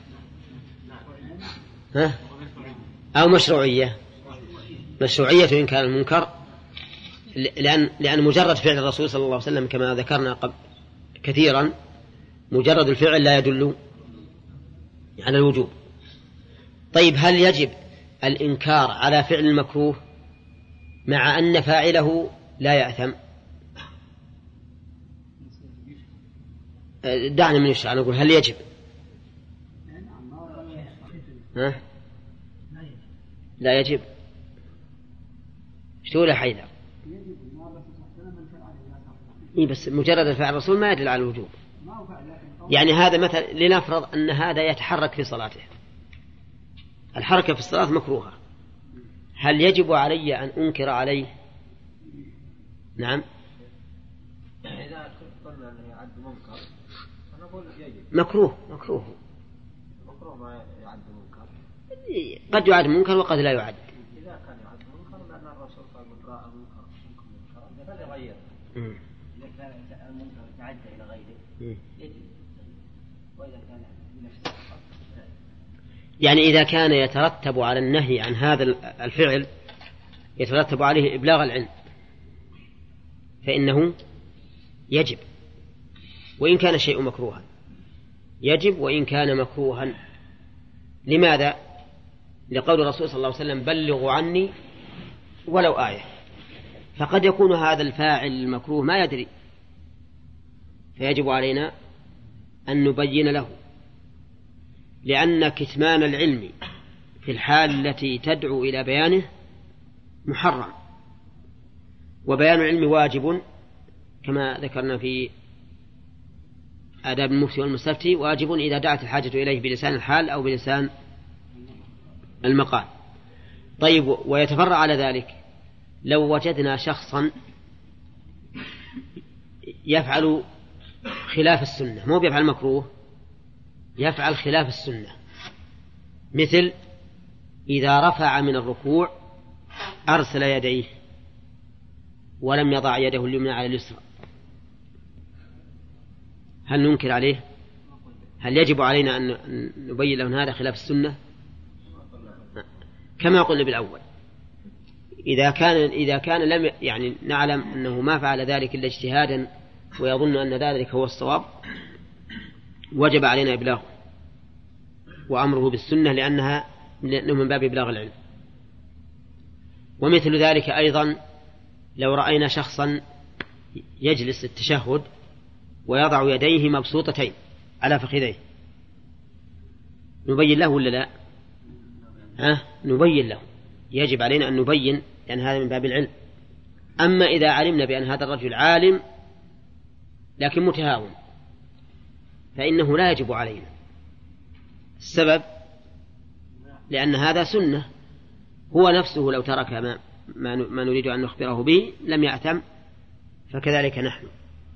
ها؟ أو مشروعية؟ مشروعية إنكار المنكر، لأن لأن مجرد فعل الرسول صلى الله عليه وسلم كما ذكرنا قبل كثيرا، مجرد الفعل لا يدل على الوجوب. طيب هل يجب الإنكار على فعل المكروه مع أن فاعله لا يأثم؟ دعنا من الشعر نقول هل يجب؟ ها؟ لا يجب. ايش تقول يا حيدر؟ إيه بس مجرد الفعل الرسول ما يدل على الوجوب. يعني هذا مثلا لنفرض أن هذا يتحرك في صلاته، الحركة في الصلاة مكروهة، هل يجب علي أن أنكر عليه؟ نعم. إذا قلنا أنه يعد منكر فنقول يجب. مكروه مكروه مكروه ما يعد منكر. قد يعد منكر وقد لا يعد. إذا كان يعد منكر لأن الرسول قال من رأى منكر منكر فليغيره. إذا كان المنكر تعدى إلى غيره يجب. وإذا كان بنفسه فقط. يعني إذا كان يترتب على النهي عن هذا الفعل يترتب عليه إبلاغ العلم فإنه يجب، وإن كان شيء مكروها يجب وإن كان مكروها. لماذا؟ لقول الرسول صلى الله عليه وسلم بلغوا عني ولو آية. فقد يكون هذا الفاعل المكروه ما يدري، فيجب علينا أن نبين له، لأن كتمان العلم في الحال التي تدعو إلى بيانه محرم، وبيان العلم واجب كما ذكرنا في آداب المفتي والمستفتي، واجب إذا دعت الحاجة إليه بلسان الحال أو بلسان المقال. طيب، ويتفرع على ذلك لو وجدنا شخصا يفعل خلاف السنة، مو بيفعل مكروه، يفعل خلاف السنة، مثل إذا رفع من الركوع أرسل يديه ولم يضع يده اليمنى على اليسرى، هل ننكر عليه؟ هل يجب علينا أن نبين له هذا خلاف السنة؟ كما قلنا بالأول، إذا كان إذا كان لم يعني نعلم أنه ما فعل ذلك إلا اجتهادا ويظن أن ذلك هو الصواب، وجب علينا إبلاغه وأمره بالسنة لأنها من باب إبلاغ العلم. ومثل ذلك أيضا لو رأينا شخصا يجلس التشهد ويضع يديه مبسوطتين على فخذيه، نبين له ولا لا؟ ها؟ نبين له، يجب علينا أن نبين لأن هذا من باب العلم. أما إذا علمنا بأن هذا الرجل عالم لكن متهاون فإنه لا يجب علينا. السبب لأن هذا سنة، هو نفسه لو ترك ما, ما نريد أن نخبره به لم يأثم، فكذلك نحن.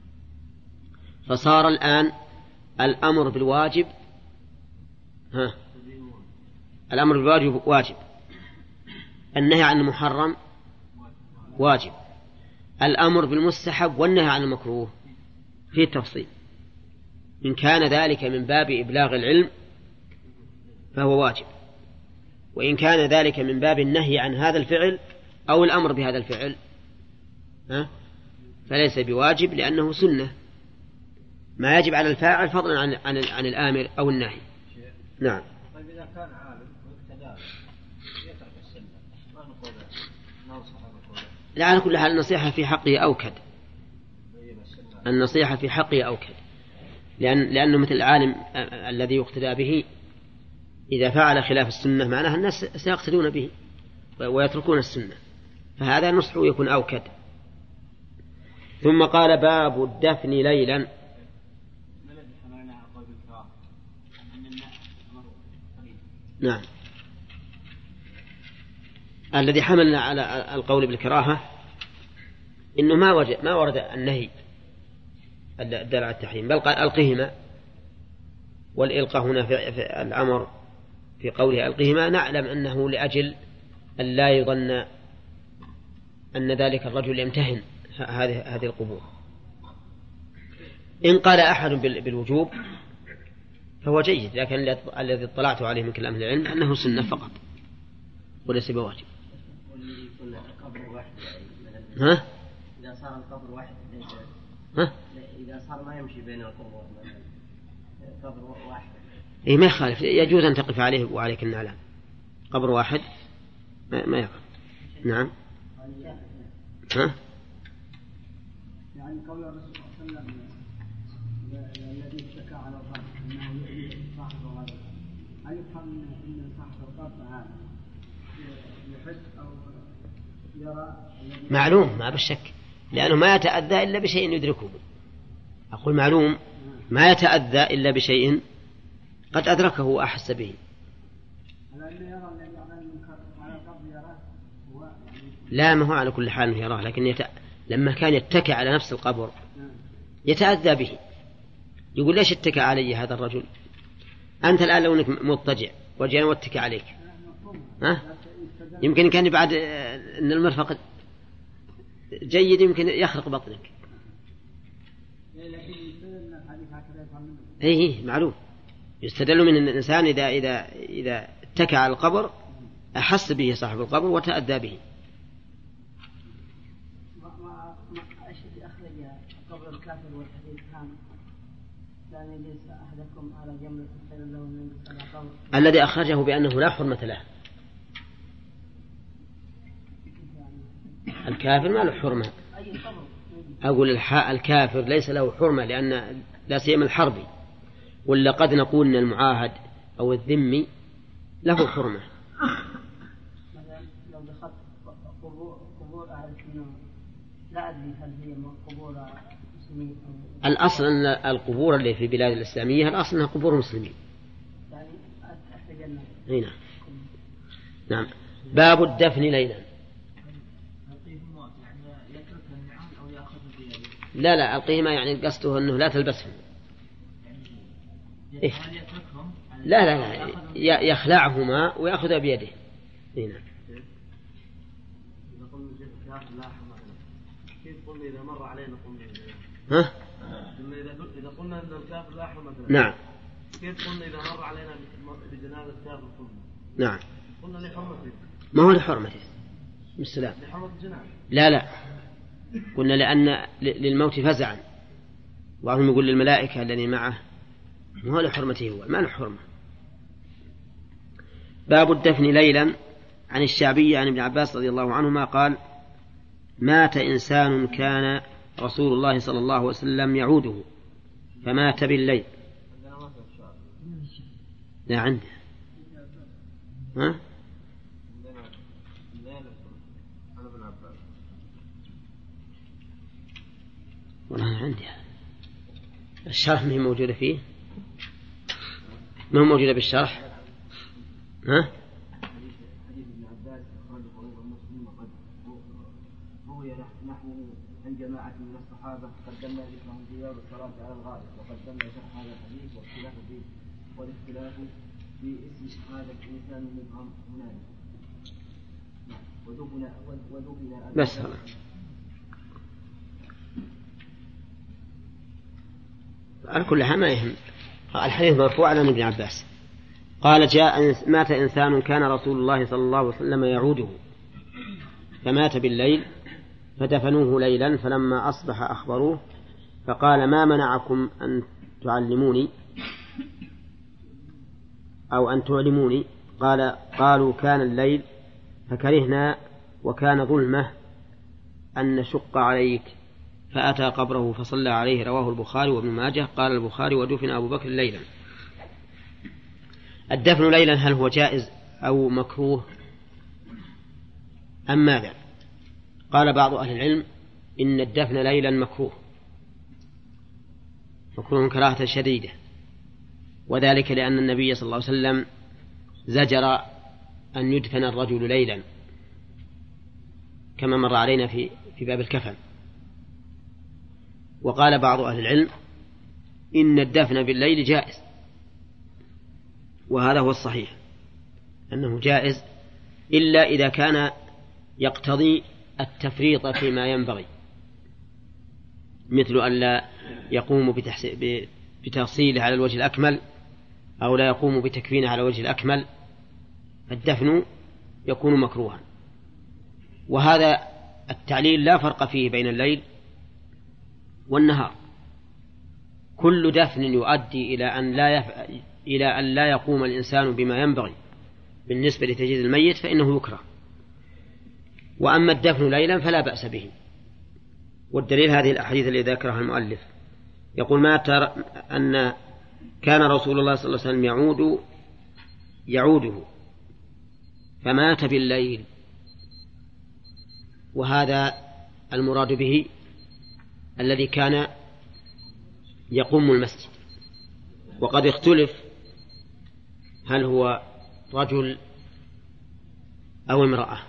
فصار الآن الأمر بالواجب ها الأمر بالواجب واجب، النهي عن المحرم واجب، الأمر بالمستحب والنهي عن المكروه في التفصيل. إن كان ذلك من باب إبلاغ العلم فهو واجب، وإن كان ذلك من باب النهي عن هذا الفعل أو الأمر بهذا الفعل ها فليس بواجب لأنه سنة، ما يجب على الفاعل فضلا عن, عن, عن الآمر أو النهي. نعم. طيب إذا كان عالم ويقتدى يترك السنة ما نقول ننصح نقول لا، على كل حال النصيحة في حقه أوكد، النصيحة في حقه أوكد، لأن لأنه مثل العالم الذي يقتدى به إذا فعل خلاف السنة معناها الناس سيقتدون به ويتركون السنة، فهذا نصحه يكون أوكد. ثم قال باب الدفن ليلا. نعم، الذي حملنا على القول بالكراهة إنه ما وجد ما ورد النهي الدال على التحريم، بل قال ألقهما، والإلقاء هنا في الأمر في قوله ألقهما نعلم أنه لأجل أن لا يظن أن ذلك الرجل يمتهن هذه هذه القبور. إن قال أحد بالوجوب فهو جيد، لكن الذي اطلعت عليه من كلام العلم أنه سنة فقط وليس بواجب. ها؟ إذا صار القبر واحد ها؟ إذا صار ما يمشي بين القبور قبر واحد إيه ما يخالف، يجوز أن تقف عليه وعليك النعلان، قبر واحد ما, ما يقف. نعم. ها؟ يعني قول الرسول صلى الله عليه وسلم الذي هل يفهم ان صاحب القبر هذا يحس او يرى؟ معلوم ما بالشك، لأنه ما يتأذى إلا بشيء يدركه. أقول معلوم ما يتأذى إلا بشيء قد أدركه وأحس به. لا، ما هو على كل حال يراه، لكن يت... لما كان يتكئ على نفس القبر يتأذى به. يقول ليش اتكى علي هذا الرجل؟ أنت الآن لو أنك مضطجع وجينا واتكى عليك، ها؟ يمكن كان بعد أن المرفق جيد يمكن يخرق بطنك. ايه معلوم، يستدل من أن الإنسان إذا إذا إذا اتكى على القبر أحس به صاحب القبر وتأذى به. قبر الكافر والحديث كان لا يجلس أحدكم على جمل خير له من قبر الذي أخرجه بأنه لا حرمة له. الكافر ما له حرمة. أقول الحاء الكافر ليس له حرمة لأن لا سيما الحربي، ولا قد نقول أن المعاهد أو الذمي له حرمة. مثلا لو دخلت قبور أهل السنة لا أدري هل هي قبور مسلمين أو الأصل أن القبور اللي في بلاد الإسلامية الأصل أنها قبور مسلمين. يعني أتجنب. نعم. نعم. باب الدفن ليلا. لا لا ألقيهما يعني قصده أنه لا تلبسهم. إيه؟ لا لا لا يخلعهما ويأخذ بيده. هنا. كيف قلنا إذا مر علينا قلنا ها؟ إذا قلنا أن الكافر لا حرمة له. نعم. كيف قلنا إذا مر علينا بجنازة كافر قلنا؟ نعم. قلنا لحرمته. ما هو لحرمته؟ بالسلام. لحرمة الجنازة. لا لا. قلنا لأن للموت فزعا. بعضهم يقول للملائكة الذي معه ما هو لحرمته هو، ما له حرمة. باب الدفن ليلا. عن الشعبي عن ابن عباس رضي الله عنهما قال: مات إنسان كان رسول الله صلى الله عليه وسلم يعوده فمات بالليل. لا عنده. ها؟ والله عندي الشرح ما هي موجودة فيه، ما هو موجودة بالشرح. ها؟ عن جماعة من الصحابة قدمنا ذكرهم في باب الصلاة على الغائب، وقدمنا شرح هذا الحديث واختلاف فيه والاختلاف في اسم هذا الإنسان مبهم هنالك. ودفن ودفن بس على كل حال ما يهم. الحديث مرفوع عن ابن عباس قال: جاء مات إنسان كان رسول الله صلى الله عليه وسلم يعوده فمات بالليل فدفنوه ليلا، فلما أصبح أخبروه فقال: ما منعكم أن تعلموني أو أن تعلموني؟ قال قالوا: كان الليل فكرهنا وكان ظلمة أن نشق عليك، فأتى قبره فصلى عليه. رواه البخاري وابن ماجه. قال البخاري: ودفن أبو بكر ليلا. الدفن ليلا هل هو جائز أو مكروه أم ماذا؟ قال بعض أهل العلم إن الدفن ليلا مكروه، مكروه كراهة شديدة، وذلك لأن النبي صلى الله عليه وسلم زجر أن يدفن الرجل ليلا كما مر علينا في في باب الكفن. وقال بعض أهل العلم إن الدفن بالليل جائز، وهذا هو الصحيح أنه جائز، إلا إذا كان يقتضي التفريط فيما ينبغي، مثل أن لا يقوم بتغسيله على الوجه الأكمل أو لا يقوم بتكفينه على الوجه الأكمل، فالدفن يكون مكروها. وهذا التعليل لا فرق فيه بين الليل والنهار. كل دفن يؤدي إلى أن لا يف... إلى أن لا يقوم الإنسان بما ينبغي بالنسبة لتجهيز الميت فإنه يكره. وأما الدفن ليلا فلا بأس به. والدليل هذه الأحاديث التي ذكرها المؤلف، يقول: ما ترى أن كان رسول الله صلى الله عليه وسلم يعود يعوده فمات بالليل، وهذا المراد به الذي كان يقوم المسجد. وقد اختلف هل هو رجل أو امرأة،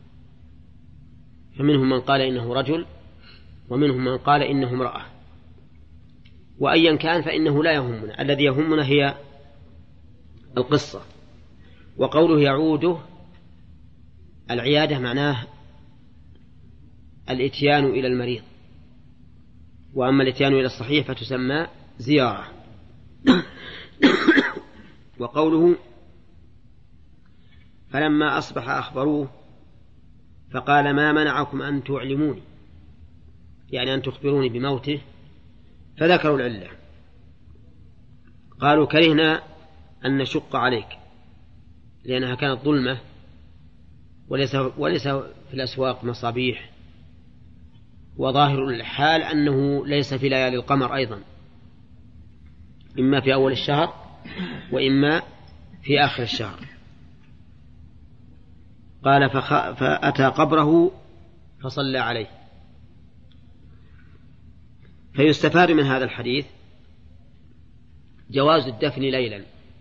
فمنهم من قال إنه رجل ومنهم من قال إنه امرأة، وأيا كان فإنه لا يهمنا، الذي يهمنا هي القصة. وقوله يعوده العيادة معناه الإتيان إلى المريض، وأما الإتيان إلى الصحيح فتسمى زيارة. وقوله فلما أصبح أخبروه فقال ما منعكم أن تعلموني، يعني أن تخبروني بموته، فذكروا العلة. قالوا كرهنا أن نشق عليك لأنها كانت ظلمة، وليس, وليس في الأسواق مصابيح، وظاهر الحال أنه ليس في ليالي القمر أيضا، إما في أول الشهر وإما في آخر الشهر. قال فخ... فأتى قبره فصلى عليه. فيستفاد من هذا الحديث جواز الدفن ليلا.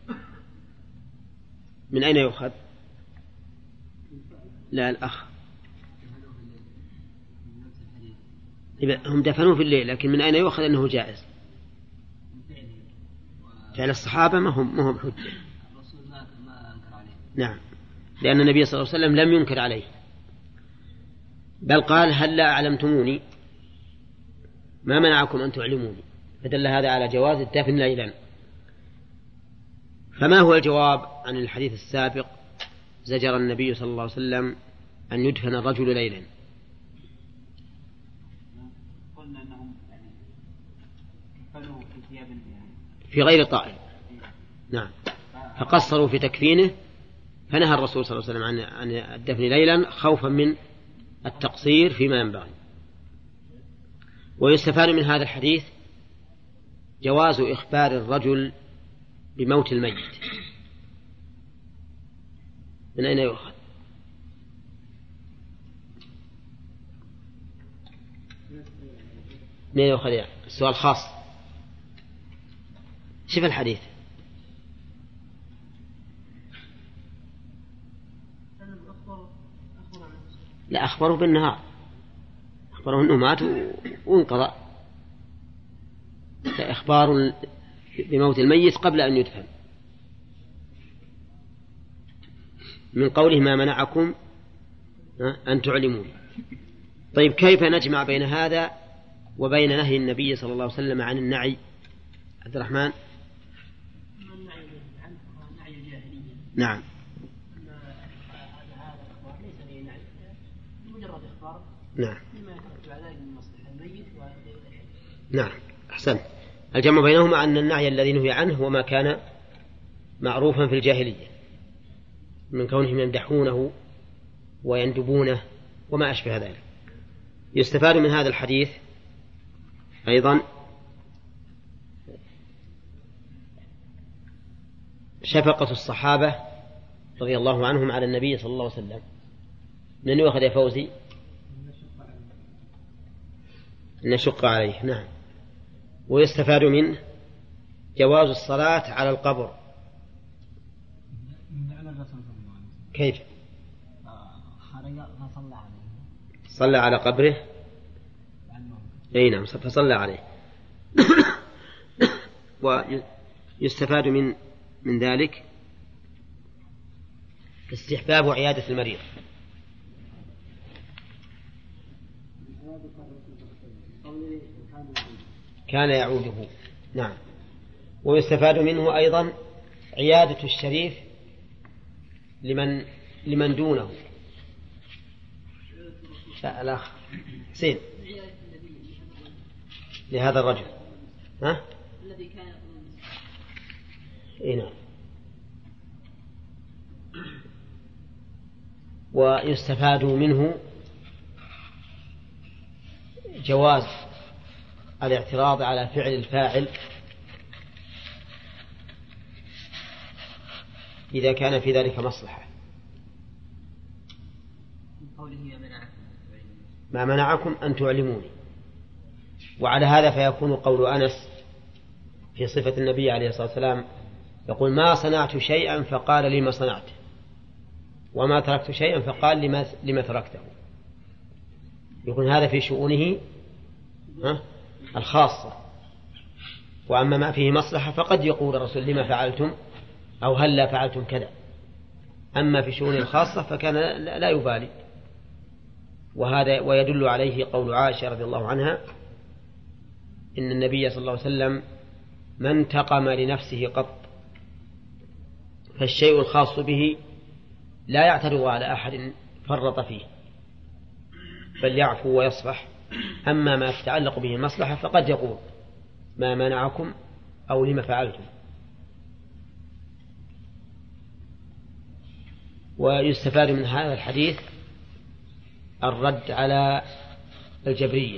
من أين يؤخذ؟ لا الأخ هم دفنوه في الليل، لكن من أين يؤخذ أنه جائز؟ فعل الصحابة ما هم ما هم حجة. نعم، لأن النبي صلى الله عليه وسلم لم ينكر عليه، بل قال هل لا أعلمتموني ما منعكم أن تعلموني، فدل هذا على جواز الدفن ليلا. فما هو الجواب عن الحديث السابق؟ زجر النبي صلى الله عليه وسلم أن يدفن الرجل ليلا. قلنا أنهم كفنوه في ثياب في غير طائل، نعم، فقصروا في تكفينه، فنهى الرسول صلى الله عليه وسلم عن الدفن ليلا خوفا من التقصير فيما ينبغي. ويستفاد من هذا الحديث جواز إخبار الرجل بموت الميت. من أين يؤخذ؟ من أين يؤخذ؟ يعني السؤال خاص. شوف الحديث. لا، أخبره بالنهار، أخبره أنه مات وانقضى. لا، إخبار بموت الميت قبل أن يدفن، من قوله ما منعكم أن تعلمون. طيب كيف نجمع بين هذا وبين نهي النبي صلى الله عليه وسلم عن النعي؟ عبد الرحمن. نعم. نعم. نعم، أحسن. الجمع بينهما أن النعي الذي نهي عنه هو ما كان معروفا في الجاهلية من كونهم يمدحونه ويندبونه وما أشبه ذلك. يستفاد من هذا الحديث أيضا شفقة الصحابة رضي الله عنهم على النبي صلى الله عليه وسلم. من يؤخذ يا فوزي؟ نشق عليه. نعم. ويستفاد منه جواز الصلاة على القبر. كيف؟ صلى على قبره. أي نعم، فصلى عليه. ويستفاد من من ذلك استحباب عيادة المريض. كان يعوده. نعم. ويستفاد منه أيضا عيادة الشريف لمن لمن دونه. الأخ حسين لهذا الرجل ها؟ الذي كان إيه نعم. ويستفاد منه جواز الاعتراض على فعل الفاعل إذا كان في ذلك مصلحة. ما منعكم أن تعلموني. وعلى هذا فيكون قول أنس في صفة النبي عليه الصلاة والسلام يقول ما صنعت شيئا فقال لما صنعته، وما تركت شيئا فقال لما, لما تركته. يكون هذا في شؤونه الخاصة. وأما ما فيه مصلحة فقد يقول الرسول لما فعلتم أو هل لا فعلتم كذا. أما في شؤون الخاصة فكان لا يبالي. وهذا ويدل عليه قول عائشة رضي الله عنها إن النبي صلى الله عليه وسلم ما انتقم لنفسه قط، فالشيء الخاص به لا يعترض على أحد فرط فيه بل يعفو ويصفح. أما ما يتعلق به المصلحة فقد يقول ما منعكم أو لما فعلتم. ويستفاد من هذا الحديث الرد على الجبرية.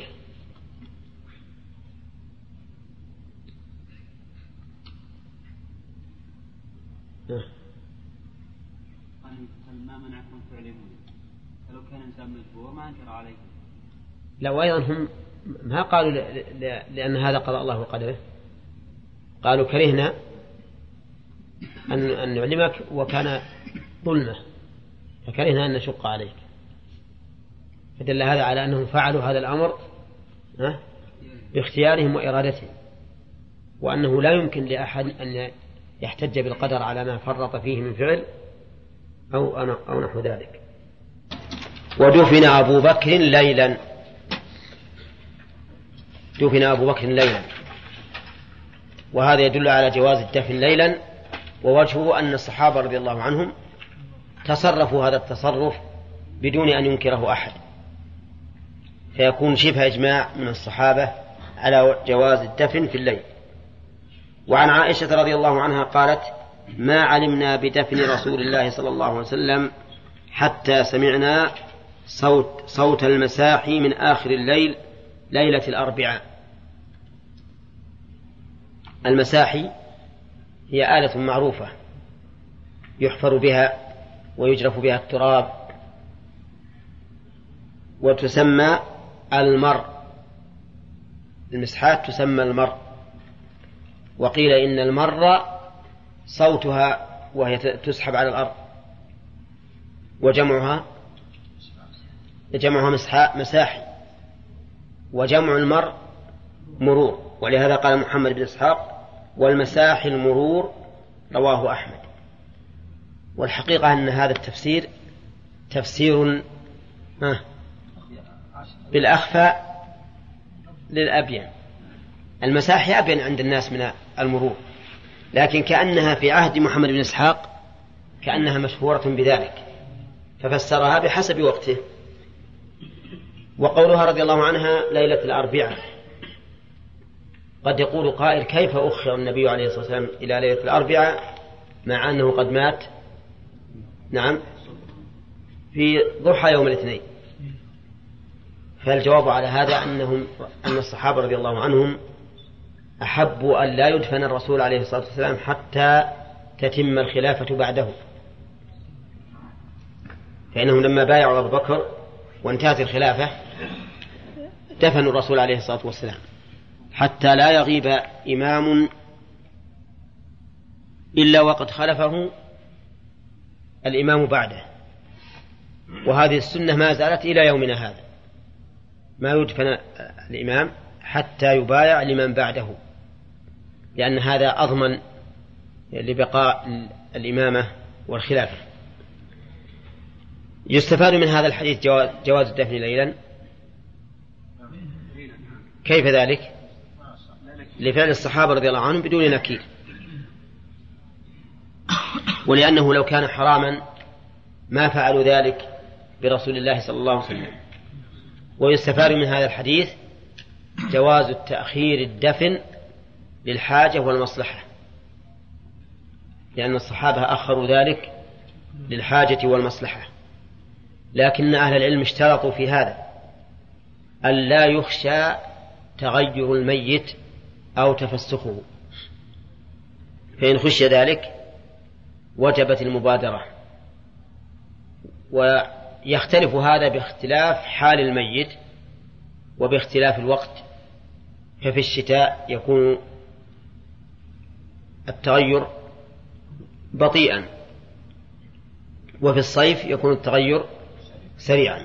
ما منعكم تعلمون فلو كان إنسان مجبور ما أنكر عليه. لو أيضا هم ما قالوا ل... ل... لأن هذا قضاء الله وقدره، قالوا كرهنا أن, أن نعلمك وكان ظلمة فكرهنا أن نشق عليك. فدل هذا على أنهم فعلوا هذا الأمر باختيارهم وإرادتهم، وأنه لا يمكن لأحد أن يحتج بالقدر على ما فرط فيه من فعل أو, أنا أو نحو ذلك. ودفن أبو بكر ليلا. دفن أبو بكر ليلا، وهذا يدل على جواز الدفن ليلا. ووجهه أن الصحابة رضي الله عنهم تصرفوا هذا التصرف بدون أن ينكره أحد، فيكون شبه إجماع من الصحابة على جواز الدفن في الليل. وعن عائشة رضي الله عنها قالت ما علمنا بدفن رسول الله صلى الله عليه وسلم حتى سمعنا صوت, صوت المساحي من آخر الليل ليلة الأربعاء. المساحي هي آلة معروفة يحفر بها ويجرف بها التراب، وتسمى المر. المسحات تسمى المر. وقيل إن المر صوتها وهي تسحب على الأرض، وجمعها جمعها مساحي، وجمع المر مرور. ولهذا قال محمد بن إسحاق والمساحي المرور رواه أحمد. والحقيقة أن هذا التفسير تفسير بالأخفى للأبين. المساحي أبين عند الناس من المرور، لكن كأنها في عهد محمد بن إسحاق كأنها مشهورة بذلك ففسرها بحسب وقته. وقولها رضي الله عنها ليلة الأربعاء، قد يقول قائل كيف أخر النبي عليه الصلاة والسلام إلى ليلة الأربعاء مع أنه قد مات نعم في ضحى يوم الاثنين؟ فالجواب على هذا أنهم أن الصحابة رضي الله عنهم أحبوا أن لا يدفن الرسول عليه الصلاة والسلام حتى تتم الخلافة بعده، فإنهم لما بايعوا أبو بكر وانتهت الخلافة دفنوا الرسول عليه الصلاة والسلام حتى لا يغيب إمام إلا وقد خلفه الإمام بعده. وهذه السنة ما زالت إلى يومنا هذا، ما يدفن الإمام حتى يبايع لمن بعده، لأن هذا أضمن لبقاء الإمامة والخلافة. يستفاد من هذا الحديث جواز الدفن ليلا. كيف ذلك؟ لفعل الصحابة رضي الله عنهم بدون نكير، ولأنه لو كان حراما ما فعلوا ذلك برسول الله صلى الله عليه وسلم. ويستفاد من هذا الحديث جواز التأخير الدفن للحاجة والمصلحة، لأن الصحابة أخروا ذلك للحاجة والمصلحة. لكن أهل العلم اشترطوا في هذا أن لا يخشى تغير الميت أو تفسخه، فإن خشي ذلك وجبت المبادرة. ويختلف هذا باختلاف حال الميت وباختلاف الوقت، ففي الشتاء يكون التغير بطيئا، وفي الصيف يكون التغير سريعا.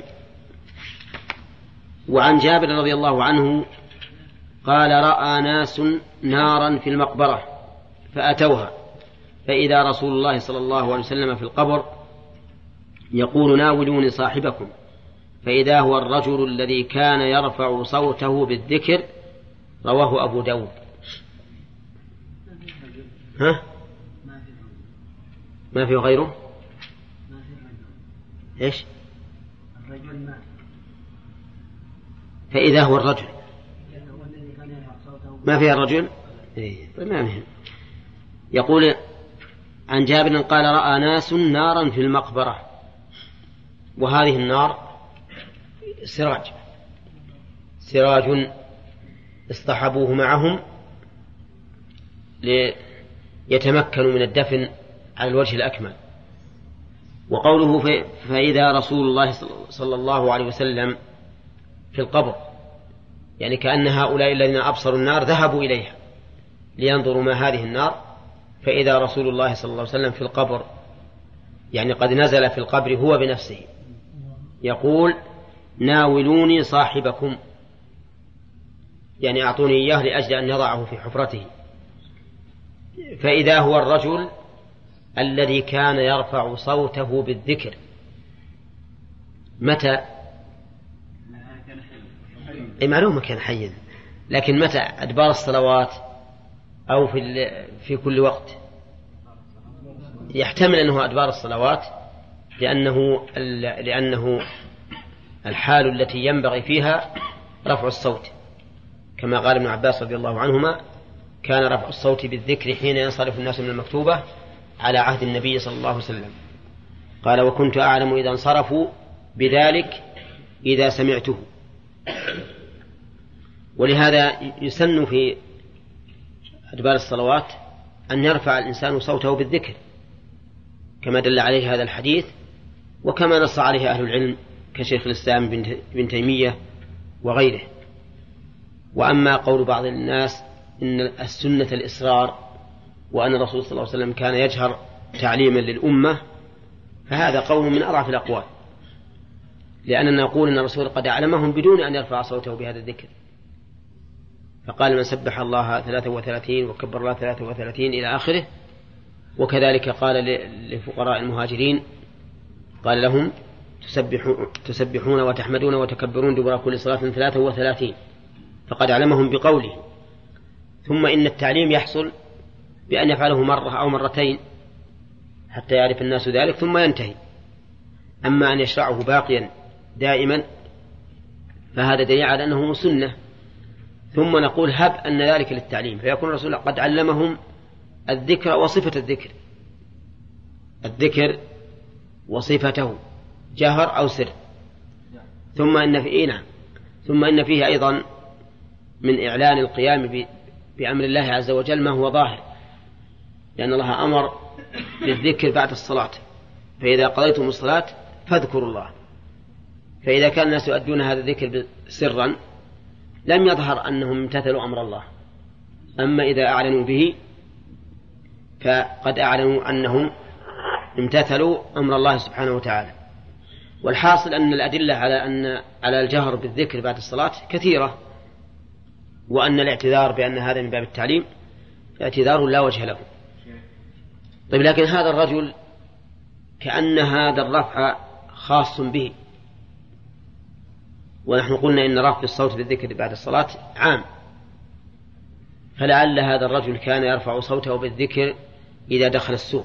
وعن جابر رضي الله عنه قال: رأى ناس نارا في المقبرة فأتوها، فإذا رسول الله صلى الله عليه وسلم في القبر يقول: ناولوني صاحبكم، فإذا هو الرجل الذي كان يرفع صوته بالذكر. رواه أبو داود. ها؟ ما في غيره؟ إيش؟ فإذا هو الرجل ما فيها الرجل؟ إيه. ما مهم. يقول عن جابر قال: رأى ناس نارا في المقبرة. وهذه النار سراج سراج اصطحبوه معهم ليتمكنوا من الدفن على الوجه الأكمل. وقوله فإذا رسول الله صلى الله عليه وسلم في القبر، يعني كأن هؤلاء الذين أبصروا النار ذهبوا إليها لينظروا ما هذه النار. فإذا رسول الله صلى الله عليه وسلم في القبر، يعني قد نزل في القبر هو بنفسه، يقول: ناولوني صاحبكم، يعني أعطوني إياه لأجل أن يضعه في حفرته. فإذا هو الرجل الذي كان يرفع صوته بالذكر. متى؟ أي معلومة كان حيا، لكن متى؟ أدبار الصلوات أو في, في كل وقت؟ يحتمل أنه أدبار الصلوات، لأنه, لأنه الحال التي ينبغي فيها رفع الصوت، كما قال ابن عباس رضي الله عنهما: كان رفع الصوت بالذكر حين ينصرف الناس من المكتوبة على عهد النبي صلى الله عليه وسلم. قال: وكنت أعلم إذا انصرفوا بذلك إذا سمعته. ولهذا يسن في أدبار الصلوات أن يرفع الإنسان صوته بالذكر، كما دل عليه هذا الحديث، وكما نص عليه أهل العلم كشيخ الإسلام بن تيمية وغيره. وأما قول بعض الناس إن السنة الإصرار، وأن الرسول صلى الله عليه وسلم كان يجهر تعليما للأمة، فهذا قول من أضعف الأقوال، لأننا نقول أن الرسول قد أعلمهم بدون أن يرفع صوته بهذا الذكر، فقال: من سبح الله ثلاثة وثلاثين وكبر الله ثلاثة وثلاثين إلى آخره. وكذلك قال لفقراء المهاجرين، قال لهم: تسبحون وتحمدون وتكبرون دبر كل صلاة ثلاثة وثلاثين، فقد علمهم بقوله. ثم إن التعليم يحصل بأن يفعله مرة أو مرتين حتى يعرف الناس ذلك ثم ينتهي. أما أن يشرعه باقيا دائما فهذا دليل على أنه سنة. ثم نقول: هب أن ذلك للتعليم، فيكون الرسول قد علمهم الذكر وصفة الذكر، الذكر وصفته جهر أو سر. ثم إن فيه نعم ثم إن فيه أيضا من إعلان القيام بأمر الله عز وجل ما هو ظاهر، لأن الله أمر بالذكر بعد الصلاة: فإذا قضيتم الصلاة فاذكروا الله. فإذا كان الناس يؤدون هذا الذكر سرا لم يظهر أنهم امتثلوا أمر الله. أما إذا أعلنوا به فقد أعلنوا أنهم امتثلوا أمر الله سبحانه وتعالى. والحاصل أن الأدلة على أن على الجهر بالذكر بعد الصلاة كثيرة، وأن الاعتذار بأن هذا من باب التعليم اعتذار لا وجه له. طيب، لكن هذا الرجل كأن هذا الرفع خاص به، ونحن قلنا إن رفع الصوت بالذكر بعد الصلاة عام، فلعل هذا الرجل كان يرفع صوته بالذكر إذا دخل السوق،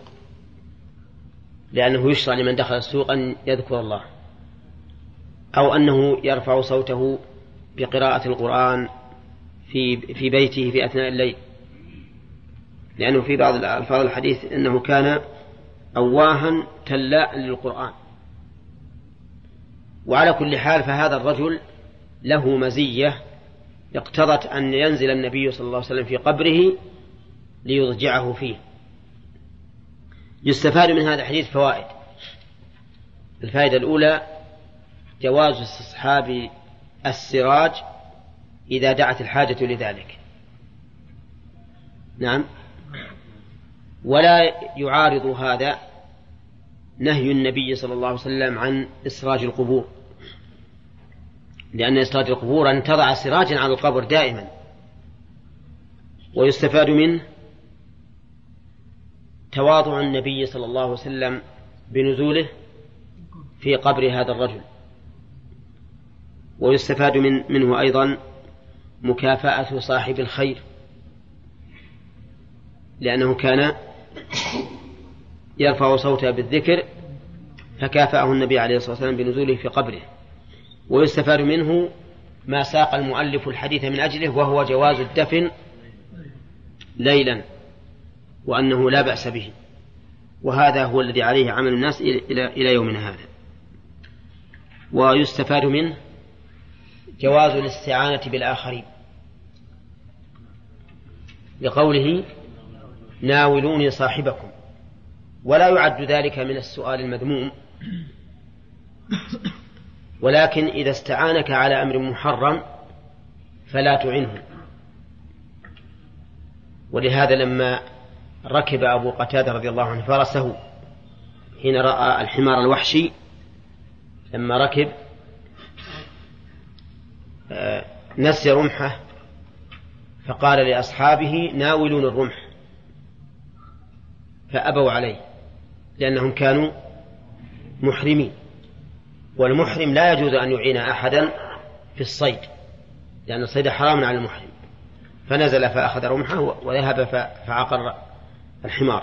لأنه يشرع لمن دخل السوق أن يذكر الله، أو أنه يرفع صوته بقراءة القرآن في في بيته في أثناء الليل، لأنه في بعض الألفاظ الحديث أنه كان أواها تلاء للقرآن. وعلى كل حال فهذا الرجل له مزية اقتضت أن ينزل النبي صلى الله عليه وسلم في قبره ليضجعه فيه، يستفاد من هذا الحديث فوائد. الفائدة الأولى جواز استصحاب السراج إذا دعت الحاجة لذلك. نعم. ولا يعارض هذا نهي النبي صلى الله عليه وسلم عن إسراج القبور، لأن إسراج القبور أن تضع سراجا على القبر دائما. ويستفاد منه تواضع النبي صلى الله عليه وسلم بنزوله في قبر هذا الرجل. ويستفاد من منه أيضا مكافأة صاحب الخير، لأنه كان يرفع صوته بالذكر فكافأه النبي عليه الصلاة والسلام بنزوله في قبره. ويستفاد منه ما ساق المؤلف الحديث من أجله، وهو جواز الدفن ليلا، وأنه لا بأس به، وهذا هو الذي عليه عمل الناس إلى يومنا هذا. ويستفاد منه جواز الاستعانة بالآخرين، لقوله ناولوني صاحبكم، ولا يعد ذلك من السؤال المذموم، ولكن إذا استعانك على أمر محرم فلا تعنه. ولهذا لما ركب أبو قتادة رضي الله عنه فرسه حين رأى الحمار الوحشي، لما ركب نسي رمحه فقال لأصحابه ناولون الرمح، فأبوا عليه لأنهم كانوا محرمين، والمحرم لا يجوز أن يعين أحدا في الصيد، لأن الصيد حرام على المحرم. فنزل فأخذ رمحه وذهب فعقر الحمار.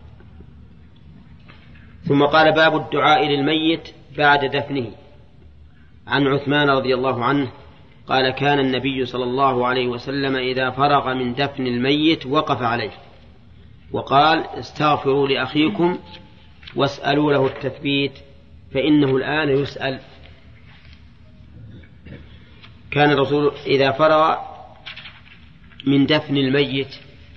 ثم قال باب الدعاء للميت بعد دفنه. عن عثمان رضي الله عنه قال كان النبي صلى الله عليه وسلم إذا فرغ من دفن الميت وقف عليه وقال استغفروا لأخيكم واسألوا له التثبيت فإنه الآن يسأل. كان الرسول إذا فرغ من دفن الميت،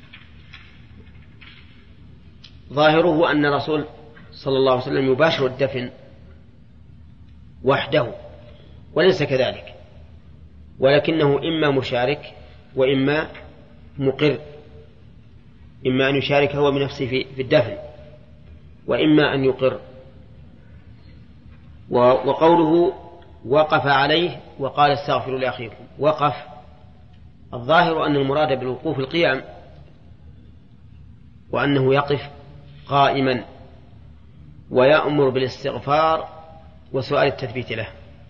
ظاهره أن الرسول صلى الله عليه وسلم يباشر الدفن وحده، وليس كذلك، ولكنه إما مشارك وإما مقر، إما أن يشارك هو بنفسه في الدفن وإما أن يقر. وقوله وقف عليه وقال استغفروا لأخيكم، وقف الظاهر أن المراد بالوقوف القيام، وأنه يقف قائما ويأمر بالاستغفار وسؤال التثبيت له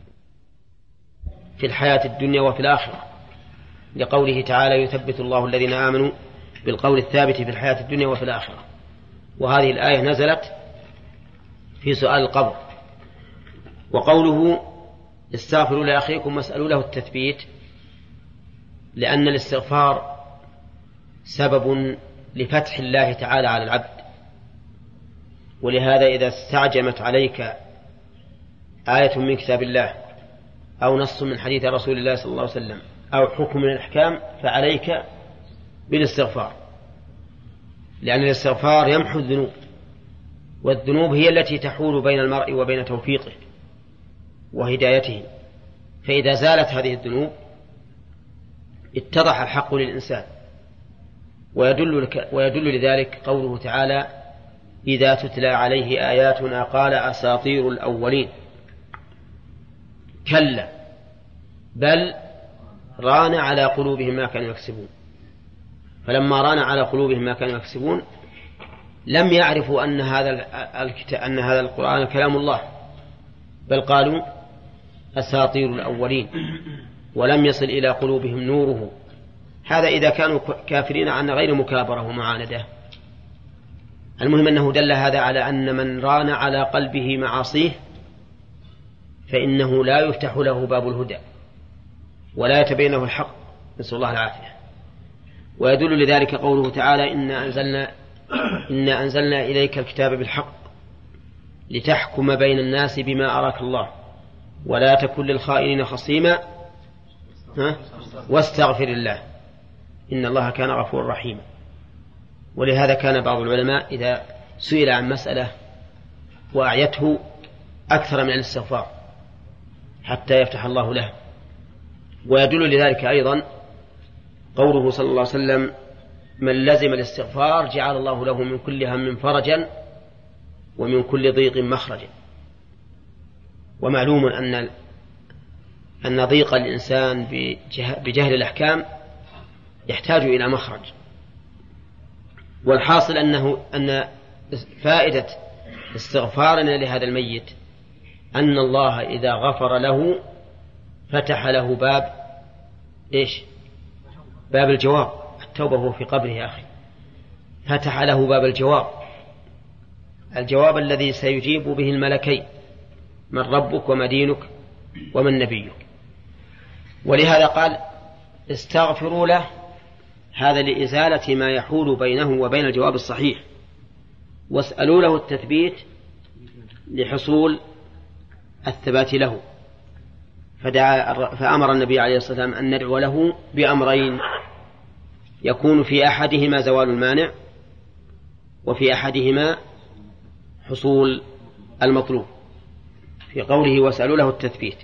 في الحياة الدنيا وفي الآخرة، لقوله تعالى يثبت الله الذين آمنوا بالقول الثابت في الحياة الدنيا وفي الآخرة. وهذه الآية نزلت في سؤال القبر. وقوله استغفروا لأخيكم واسألوا له التثبيت، لأن الاستغفار سبب لفتح الله تعالى على العبد. ولهذا إذا استعجمت عليك آية من كتاب الله أو نص من حديث رسول الله صلى الله عليه وسلم أو حكم من الأحكام فعليك بالاستغفار، لأن الاستغفار يمحو الذنوب، والذنوب هي التي تحول بين المرء وبين توفيقه وهدايته. فإذا زالت هذه الذنوب اتضح الحق للإنسان. ويدل, لك ويدل لذلك قوله تعالى إذا تتلى عليه آياتنا قال أساطير الأولين، كلا بل ران على قلوبهم ما كانوا يكسبون. فلما ران على قلوبهم ما كانوا يكسبون لم يعرفوا أن هذا الكتاب أن هذا القرآن كلام الله، بل قالوا أساطير الأولين، ولم يصل إلى قلوبهم نوره. هذا إذا كانوا كافرين عن غير مكابرة ومعاندة. المهم أنه دل هذا على أن من ران على قلبه معاصيه فإنه لا يفتح له باب الهدى ولا يتبينه الحق، نسأل الله العافية. ويدل لذلك قوله تعالى إنا أنزلنا, إنا أنزلنا إليك الكتاب بالحق لتحكم بين الناس بما أراك الله ولا تكن للخائنين خصيما واستغفر الله إن الله كان غفورا رحيما. ولهذا كان بعض العلماء إذا سئل عن مسألة وأعيته أكثر من الاستغفار حتى يفتح الله له. ويدل لذلك أيضا قوله صلى الله عليه وسلم: من لزم الاستغفار جعل الله له من كل هم فرجا ومن كل ضيق مخرجا. ومعلوم أن أن ضيق الإنسان بجهل الأحكام يحتاج إلى مخرج. والحاصل أنه أن فائدة استغفارنا لهذا الميت أن الله إذا غفر له فتح له باب إيش؟ باب الجواب. التوبة هو في قبره يا أخي، فتح له باب الجواب، الجواب الذي سيجيب به الملكين: من ربك وما دينك ومن نبيك. ولهذا قال: استغفروا له، هذا لإزالة ما يحول بينه وبين الجواب الصحيح، واسألوا له التثبيت لحصول الثبات له. فدعا فأمر النبي عليه الصلاة والسلام أن ندعو له بأمرين: يكون في أحدهما زوال المانع، وفي أحدهما حصول المطلوب، في قوله واسألوا له التثبيت.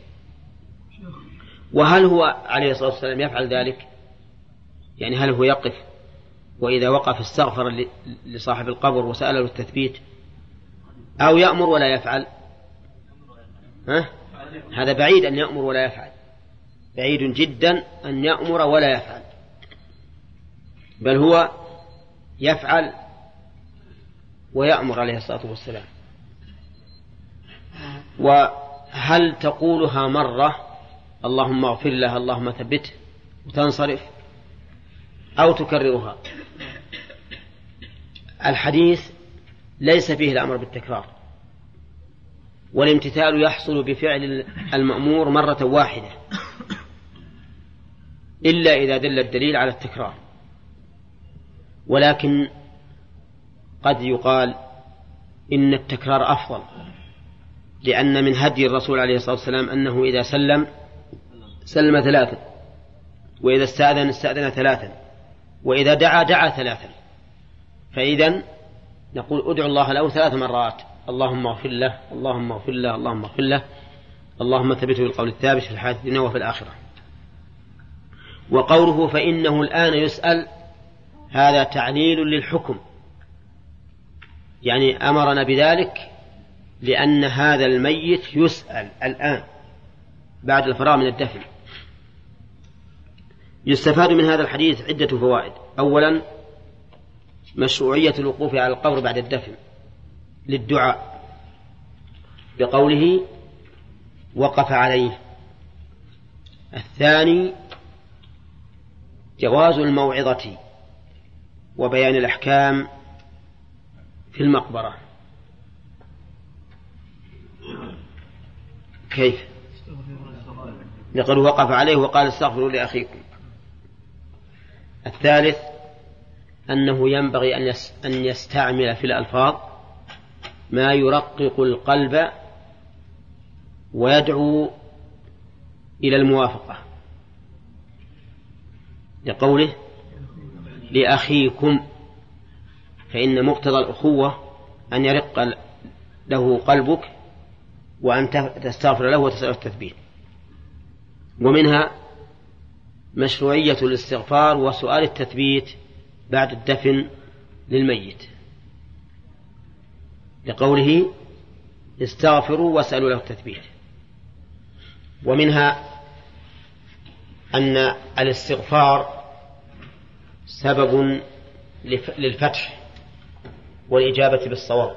وهل هو عليه الصلاة والسلام يفعل ذلك؟ يعني هل هو يقف وإذا وقف استغفر لصاحب القبر وسأله التثبيت، أو يأمر ولا يفعل؟ ها؟ هذا بعيد أن يأمر ولا يفعل، بعيد جدا أن يأمر ولا يفعل، بل هو يفعل ويأمر عليه الصلاة والسلام. وهل تقولها مرة اللهم اغفر له اللهم ثبته وتنصرف، أو تكررها؟ الحديث ليس فيه الأمر بالتكرار، والامتثال يحصل بفعل المأمور مرة واحدة إلا إذا دل الدليل على التكرار. ولكن قد يقال إن التكرار أفضل، لأن من هدي الرسول عليه الصلاة والسلام أنه إذا سلم سلم ثلاثا، وإذا استأذن استأذن ثلاثا، وإذا دعا دعا ثلاثا. فإذن نقول ادعو الله له ثلاث مرات: اللهم اغفر له اللهم اغفر له اللهم اغفر له اللهم ثبته بالقول الثابت في الحياة الدنيا وفي الآخرة. وقوله فإنه الآن يسأل، هذا تعليل للحكم، يعني أمرنا بذلك لأن هذا الميت يسأل الآن بعد الفراغ من الدفن. يستفاد من هذا الحديث عدة فوائد. أولا، مشروعية الوقوف على القبر بعد الدفن للدعاء بقوله وقف عليه. الثاني، جواز الموعظة وبيان الأحكام في المقبرة. كيف؟ لقد وقف عليه وقال استغفروا لأخيكم. الثالث، أنه ينبغي أن يستعمل في الألفاظ ما يرقق القلب ويدعو إلى الموافقة، لقوله لأخيكم، فإن مقتضى الأخوة أن يرق له قلبك وأن تستغفر له وتسأل التثبيت. ومنها مشروعية الاستغفار وسؤال التثبيت بعد الدفن للميت، لقوله استغفروا واسألوا له التثبيت. ومنها أن الاستغفار سبب للفتح والإجابة بالصواب،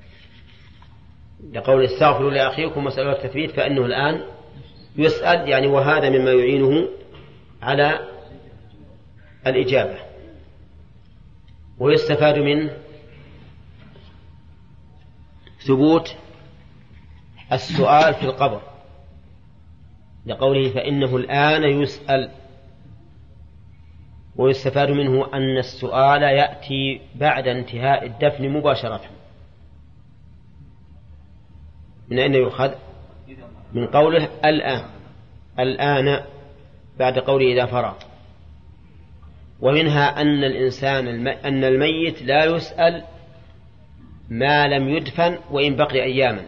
لقول استغفروا لأخيكم واسألوا له التثبيت فإنه الآن يسأل، يعني وهذا مما يعينه على الإجابة. ويستفاد منه ثبوت السؤال في القبر، لقوله فإنه الآن يسأل. ويستفاد منه أن السؤال يأتي بعد انتهاء الدفن مباشرة. من أين يؤخذ؟ من قوله الآن، الآن بعد قوله إذا فرغ. ومنها أن الإنسان الم... أن الميت لا يسأل ما لم يدفن وإن بقي أياما،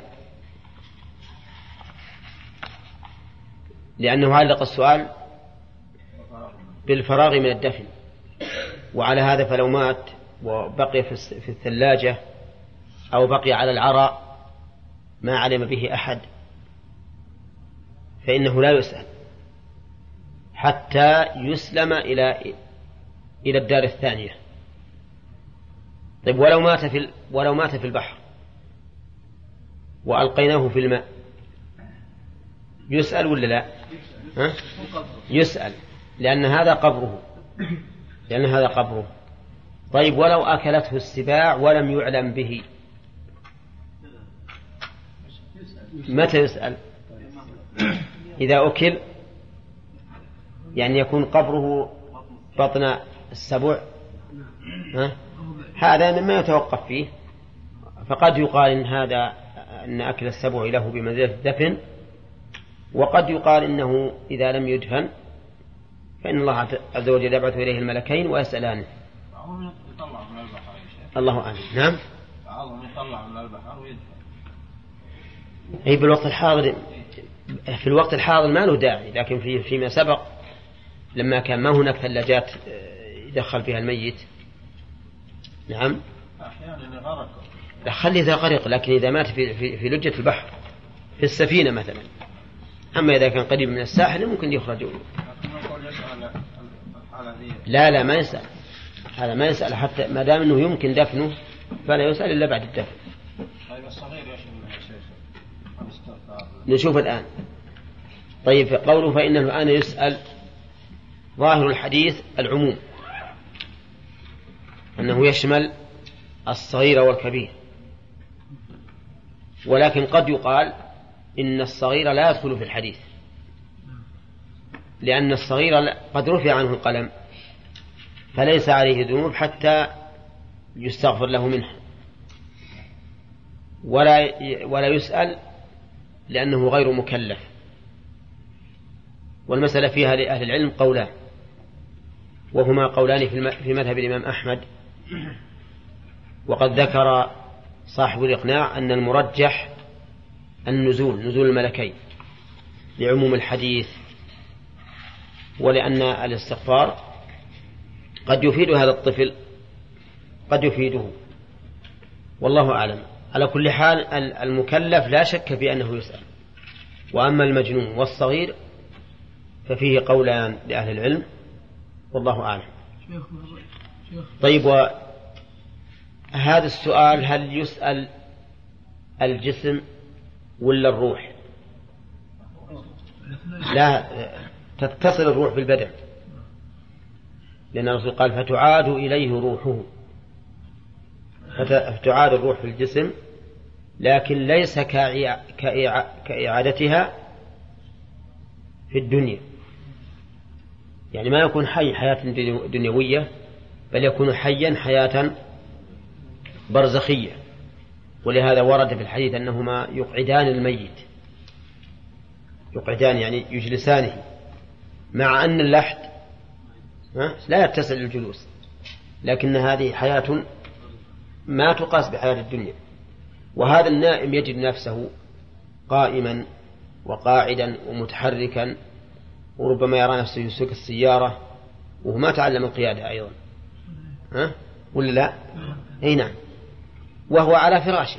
لأنه علق السؤال بالفراغ من الدفن، وعلى هذا فلو مات وبقي في الثلاجة أو بقي على العراء ما علم به أحد فإنه لا يسأل حتى يسلم إلى إلى الدار الثانية. طيب ولو مات في ولو مات في البحر وألقيناه في الماء يسأل ولا لا؟ ها؟ يسأل، لأن هذا قبره لأن هذا قبره. طيب ولو أكلته السباع ولم يعلم به متى يسأل؟ إذا أكل، يعني يكون قبره بطن السبع، ها؟ هذا مما يتوقف فيه، فقد يقال إن هذا أن أكل السبع له بمنزلة الدفن، وقد يقال إنه إذا لم يدفن فإن الله عز وجل يبعث إليه الملكين ويسألانه. الله أعلم. نعم. يطلع من البحر ويدفن. أي بالوقت الحاضر، في الوقت الحاضر ما له داعي، لكن في فيما سبق لما كان ما هناك ثلاجات يدخل فيها الميت. نعم. أحيانا غرق. لا خلي إذا غرق، لكن إذا مات في في في لجة البحر في السفينة مثلا. أما إذا كان قريب من الساحل ممكن يخرج. لا لا ما يسأل، هذا ما يسأل حتى ما دام إنه يمكن دفنه فلا يسأل إلا بعد الدفن. نشوف الآن. طيب قوله فإنه الآن يسأل، ظاهر الحديث العموم، أنه يشمل الصغير والكبير، ولكن قد يقال إن الصغير لا يدخل في الحديث، لأن الصغير قد رفع عنه القلم فليس عليه ذنوب حتى يستغفر له منها، ولا ولا يسأل لأنه غير مكلف. والمسألة فيها لأهل العلم قولان، وهما قولان في مذهب الإمام أحمد، وقد ذكر صاحب الإقناع أن المرجح النزول نزول الملكين لعموم الحديث، ولأن الاستغفار قد يفيد هذا الطفل قد يفيده، والله أعلم. على كل حال المكلف لا شك في أنه يسأل، وأما المجنون والصغير ففيه قولان لأهل العلم والله أعلم. طيب وهذا السؤال هل يسأل الجسم ولا الروح؟ لا، تتصل الروح بالبدن، لأن الرسول قال فتعاد إليه روحه، فتعاد الروح في الجسم، لكن ليس كإعادتها في الدنيا، يعني ما يكون حي حياة دنيوية، بل يكون حيا حياة برزخية. ولهذا ورد في الحديث أنهما يقعدان الميت، يقعدان يعني يجلسانه، مع أن اللحد لا يتسع للجلوس، لكن هذه حياة ما تقاس بحياة الدنيا. وهذا النائم يجد نفسه قائما وقاعدا ومتحركا، وربما يرى نفسه يسوق السيارة وهو ما تعلم القيادة أيضا، ها؟ ولا لا؟ أي نعم، وهو على فراشه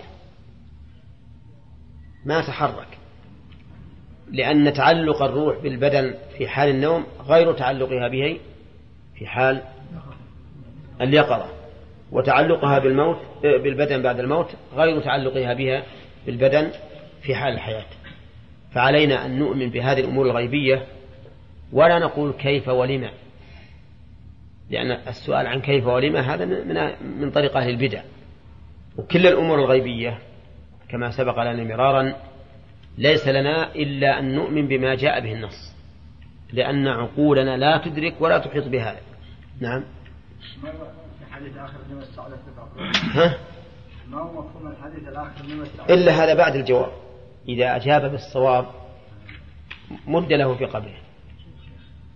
ما تحرك، لأن تعلق الروح بالبدن في حال النوم غير تعلقها به في حال اليقظة، وتعلقها بالموت بالبدن بعد الموت غير تعلقها بها بالبدن في حال الحياة. فعلينا أن نؤمن بهذه الأمور الغيبية ولا نقول كيف ولما، لأن السؤال عن كيف ولما هذا من من طريق أهل البدع. وكل الأمور الغيبية كما سبق لنا مرارا ليس لنا إلا أن نؤمن بما جاء به النص، لأن عقولنا لا تدرك ولا تحيط بهذا. نعم. ما هو الحديث الآخر لما استعلت ها؟ ما هو مفهوم الحديث الآخر لما استعلت؟ إلا هذا بعد الجواب، إذا أجاب بالصواب مد له في قبره.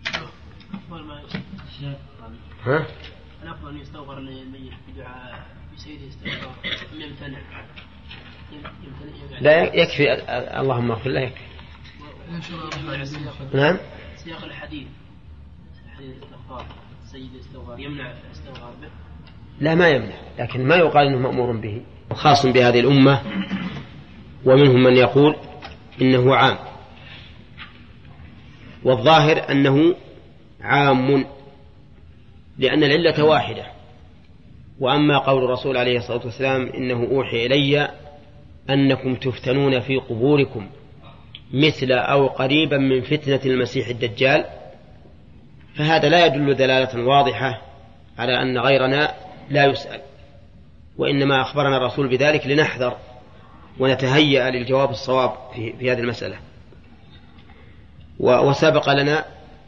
أفضل ما ها؟ الأفضل أن يستغفر الميت بدعاء لا يكفي اللهم اغفر لا يكفي. نعم سياق الحديث حديث الاستغفار سيد الاستغفار يمنع الاستغفار به؟ لا ما يمنع، لكن ما يقال انه مأمور به، خاص بهذه الأمة، ومنهم من يقول إنه عام، والظاهر أنه عام لأن العلة واحدة. وأما قول الرسول عليه الصلاة والسلام إنه أوحي إلي أنكم تفتنون في قبوركم مثل أو قريبا من فتنة المسيح الدجال، فهذا لا يدل دلالة واضحة على أن غيرنا لا يسأل، وإنما أخبرنا الرسول بذلك لنحذر ونتهيأ للجواب الصواب في, في هذه المسألة. وسبق لنا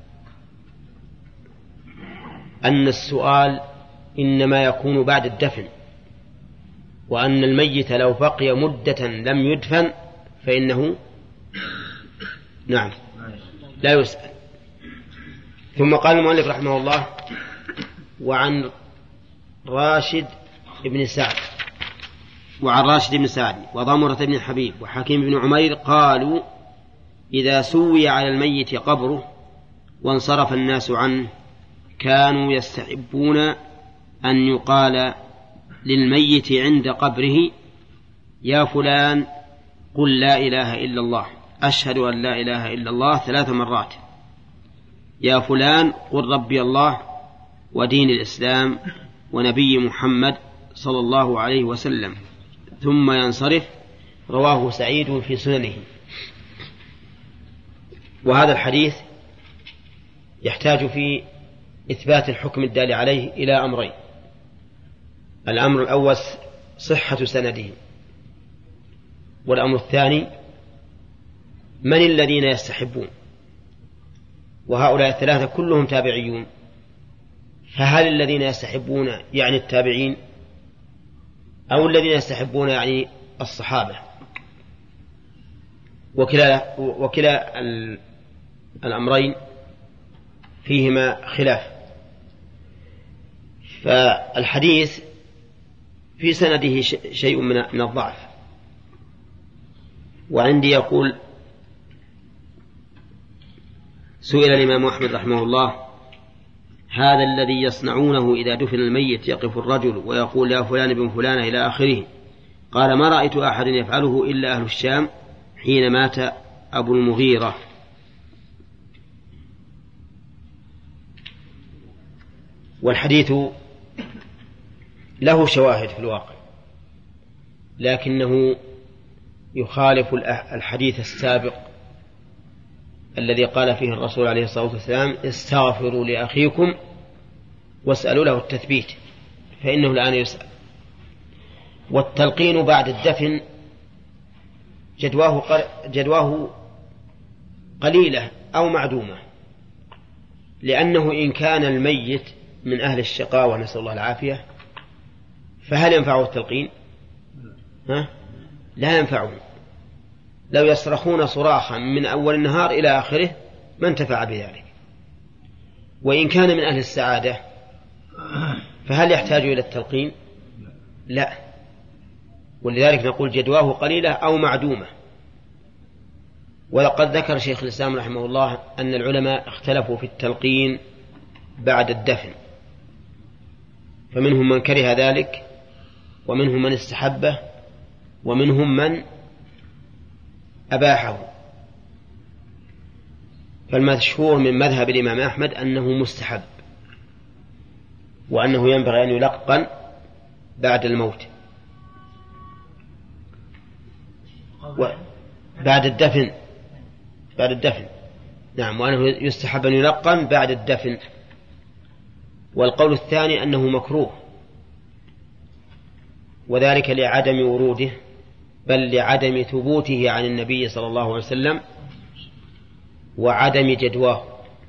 أن السؤال إنما يكون بعد الدفن، وأن الميت لو بقي مدة لم يدفن فإنه نعم لا يسأل. ثم قال المؤلف رحمه الله: وعن راشد بن سعد وعن راشد بن سعد وضمرة بن حبيب وحكيم بن عمير قالوا: إذا سوي على الميت قبره وانصرف الناس عنه كانوا يستحبون أن يقال للميت عند قبره: يا فلان قل لا إله إلا الله، أشهد أن لا إله إلا الله ثلاث مرات، يا فلان قل ربي الله ودين الإسلام ونبي محمد صلى الله عليه وسلم، ثم ينصرف. رواه سعيد في سننه. وهذا الحديث يحتاج في إثبات الحكم الدال عليه إلى أمرين: الأمر الأول صحة سنده، والأمر الثاني من الذين يستحبون. وهؤلاء الثلاثة كلهم تابعيون، فهل الذين يستحبون يعني التابعين أو الذين يستحبون يعني الصحابة؟ وكلا, وكلا الأمرين فيهما خلاف. فالحديث في سنده شيء من الضعف، وعندي يقول: سئل الإمام أحمد رحمه الله: هذا الذي يصنعونه إذا دفن الميت يقف الرجل ويقول يا فلان بن فلان إلى آخره، قال: ما رأيت أحد يفعله إلا أهل الشام حين مات أبو المغيرة. والحديث له شواهد في الواقع، لكنه يخالف الحديث السابق الذي قال فيه الرسول عليه الصلاة والسلام: استغفروا لأخيكم واسألوا له التثبيت، فإنه الآن يسأل. والتلقين بعد الدفن جدواه, جدواه قليلة أو معدومة، لأنه إن كان الميت من أهل الشقاء ونسأل الله العافية فهل ينفعه التلقين؟ ها؟ لا ينفعه. لو يصرخون صراخا من أول النهار إلى آخره ما انتفع بذلك. وإن كان من أهل السعادة فهل يحتاج إلى التلقين؟ لا. ولذلك نقول جدواه قليلة أو معدومة. ولقد ذكر شيخ الإسلام رحمه الله أن العلماء اختلفوا في التلقين بعد الدفن، فمنهم من كره ذلك، ومنهم من استحبه، ومنهم من أباحه. فالمشهور من مذهب الإمام أحمد أنه مستحب، وأنه ينبغي أن يلقن بعد الموت بعد الدفن بعد الدفن نعم، وأنه يستحب أن يلقن بعد الدفن. والقول الثاني أنه مكروه، وذلك لعدم وروده، بل لعدم ثبوته عن النبي صلى الله عليه وسلم وعدم جدواه،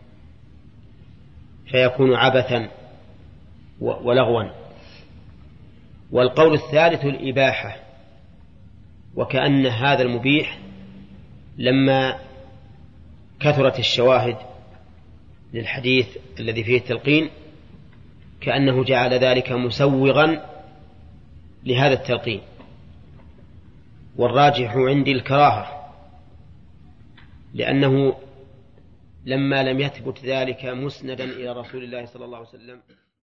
فيكون عبثا ولغوا. والقول الثالث الإباحة، وكأن هذا المبيح لما كثرت الشواهد للحديث الذي فيه التلقين كأنه جعل ذلك مسوغا لهذا التلقين، والراجح عندي الكراهة، لأنه لما لم يثبت ذلك مسندا إلى رسول الله صلى الله عليه وسلم